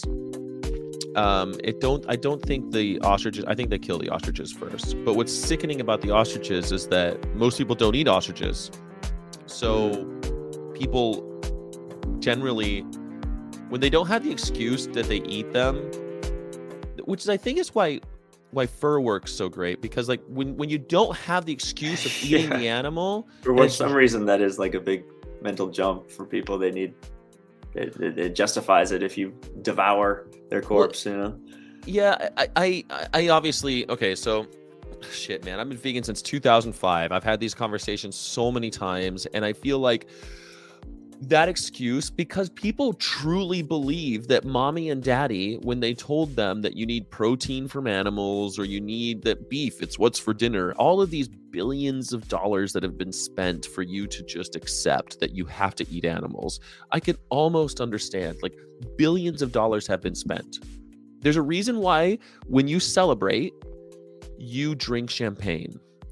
I don't think the ostriches, I think they kill the ostriches first. But what's sickening about the ostriches is that most people don't eat ostriches. So people generally, when they don't have the excuse that they eat them, which is, I think is why fur works so great, because like when you don't have the excuse of eating Yeah. the animal, For some reason, that is like a big mental jump for people. They need. It justifies it if you devour their corpse, you know. yeah, I obviously, okay, so shit, man, I've been vegan since 2005. I've had these conversations so many times, and I feel like that excuse, because people truly believe that mommy and daddy, when they told them that you need protein from animals, or you need that beef, it's what's for dinner, all of these billions of dollars that have been spent for you to just accept that you have to eat animals, I can almost understand. Like, billions of dollars have been spent. There's a reason why when you celebrate, you drink champagne.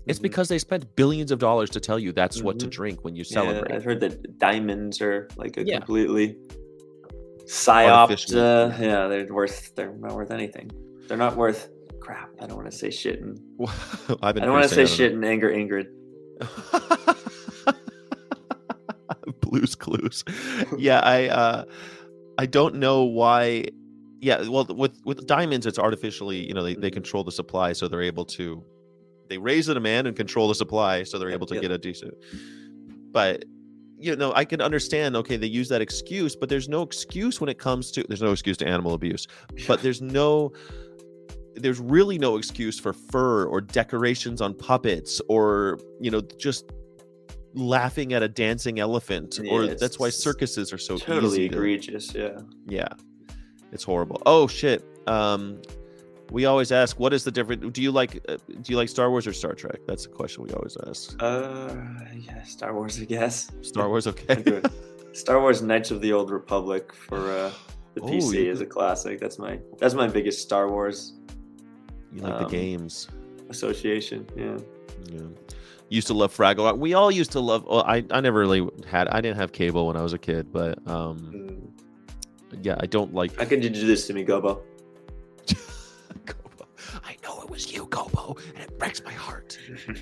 It's Mhm. because they spent billions of dollars to tell you that's what to Mhm. drink when you Yeah, celebrate. I've heard that diamonds are like a Yeah. completely psyoped. Artificial, yeah. Yeah, they're not worth anything. They're not worth crap. I don't want to say shit. I've I been don't want to cursing, say I shit and anger Ingrid. don't know. Blue's Clues. Yeah, I don't know why. Yeah, well, with diamonds, it's artificially, they Mhm. control the supply, so they're able to. They raise the demand and control the supply, so they're Yep, able to yep. get a decent. But I can understand. Okay, they use that excuse, but there's no excuse when it comes to. There's no excuse to animal abuse, but there's really no excuse for fur or decorations on puppets or just laughing at a dancing elephant. Yeah, Or it's that's why circuses are so totally easy to. egregious. Yeah, it's horrible. Oh shit. We always ask, what is the difference? Do you like Star Wars or Star Trek? That's the question we always ask. Yeah, Star Wars, I guess. Star Wars, okay. Star Wars Knights of the Old Republic for the Oh, PC you is a could- classic. That's my biggest Star Wars You like the Um, games. association. Yeah. Yeah. Used to love Fraggle Rock. We all used to love. Well, I never really I didn't have cable when I was a kid, but Mm. yeah, I don't like. How could you do this to me, Gobo? Gobo. I know it was you, Gobo, and it breaks my heart.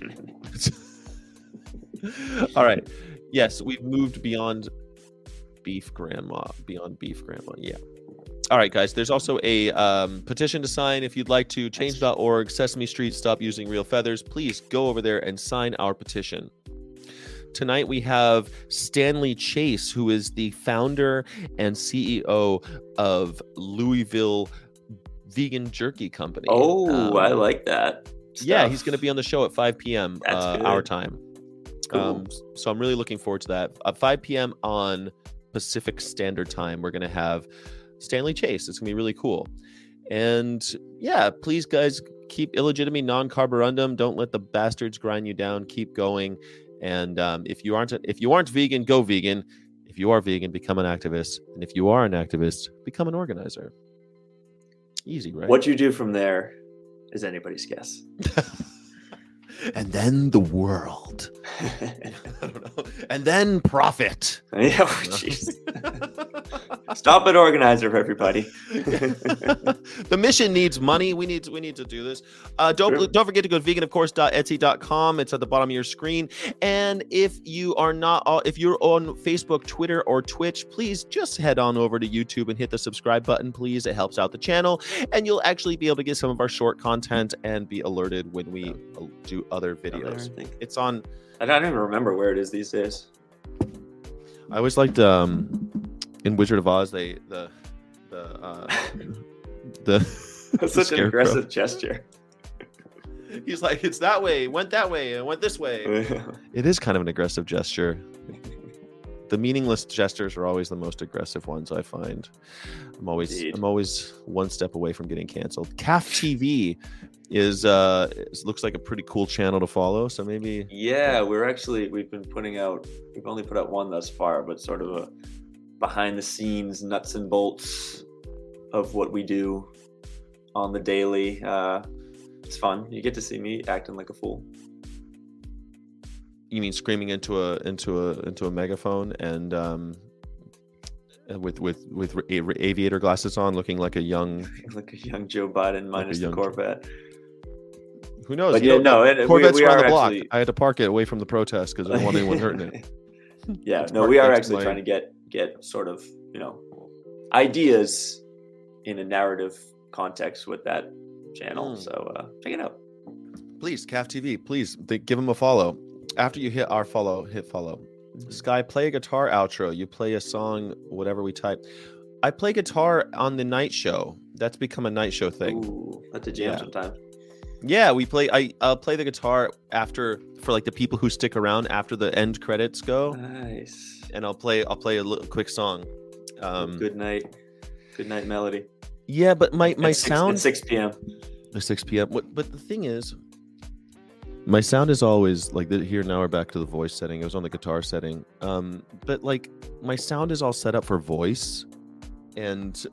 All right. Yes, we've moved beyond beef grandma. Yeah. All right, guys. There's also a petition to sign if you'd like to. Change.org, Sesame Street, stop using real feathers. Please go over there and sign our petition. Tonight we have Stanley Chase, who is the founder and CEO of Louisville Vegan Jerky Company. Oh, I like that. Yeah, stuff. he's going to be on the show at 5 p.m. That's our good. time. Cool. So I'm really looking forward to that. At 5 p.m. on Pacific Standard Time, we're going to have Stanley Chase. It's going to be really cool. And yeah, please, guys, keep illegitimate non-carborundum. Don't let the bastards grind you down. Keep going. And if you aren't vegan, go vegan. If you are vegan, become an activist. And if you are an activist, become an organizer. Easy, right? What you do from there is anybody's guess. And then the world. I don't know. And then profit. Yeah, oh, jeez. Stop it, organizer, everybody. The mission needs money. We need to do this. Don't Sure. forget to go to veganofcourse.etsy.com. It's at the bottom of your screen. And if you're on Facebook, Twitter, or Twitch, please just head on over to YouTube and hit the subscribe button, please. It helps out the channel, and you'll actually be able to get some of our short content and be alerted when we do other videos. I think. It's on. I don't even remember where it is these days. I always liked in Wizard of Oz the That's such an Scarecrow. aggressive gesture. He's like, it's that way, went that way, and went this way. It is kind of an aggressive gesture. The meaningless gestures are always the most aggressive ones, I find. I'm always one step away from getting canceled. CAF TV looks like a pretty cool channel to follow. So maybe Yeah, we've only put out one thus far, but sort of a behind the scenes nuts and bolts of what we do on the daily. It's fun. You get to see me acting like a fool. you mean screaming into a megaphone and with aviator glasses on, looking like a young Like a young Joe Biden minus the young- Corvette. who knows? But yeah, no, Corvettes we around are the block. actually. I had to park it away from the protest because I didn't want anyone hurting it. Yeah, It's no, part- we are that's actually my- trying to get sort of, ideas in a narrative context with that channel. So check it out. Please, CAF TV, please give him a follow. After you hit our follow, hit follow. Sky, play a guitar outro. You play a song, whatever we type. I play guitar on the night show. That's become a night show thing. Ooh, that's a jam Yeah. sometime. Yeah, we play. I'll play the guitar for like the people who stick around after the end credits go, Nice. and I'll play a little quick song. Good night melody. Yeah, but my At sound 6 p.m. at 6 p.m. But the thing is, my sound is always like here. Now we're back to the voice setting. It was on the guitar setting. But like my sound is all set up for voice, and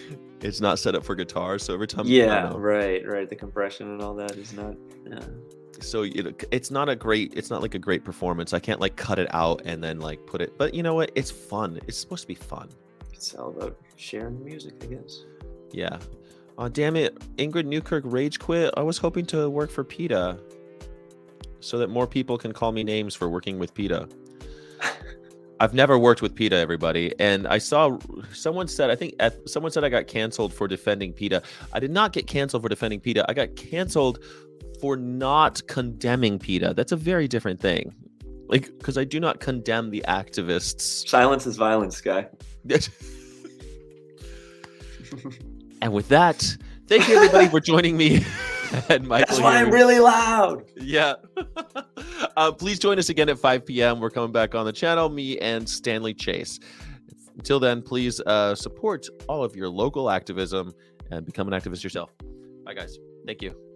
it's not set up for guitar. So every time, I Yeah, don't know. right. The compression and all that is not. Yeah. So it's not like a great performance. I can't like cut it out and then like put it, but you know what? It's fun. It's supposed to be fun. It's all about sharing the music, I guess. Yeah. Oh, damn it. Ingrid Newkirk rage quit. I was hoping to work for PETA so that more people can call me names for working with PETA. I've never worked with PETA, everybody. And I saw someone said I got canceled for defending PETA. I did not get canceled for defending PETA. I got canceled for not condemning PETA. That's a very different thing. Like, because I do not condemn the activists. Silence is violence, guy. And with that, thank you everybody for joining me. And Michael, that's why I'm really loud. Yeah. Please join us again at 5 p.m. We're coming back on the channel, me and Stanley Chase. Until then, please support all of your local activism and become an activist yourself. Bye, guys. Thank you.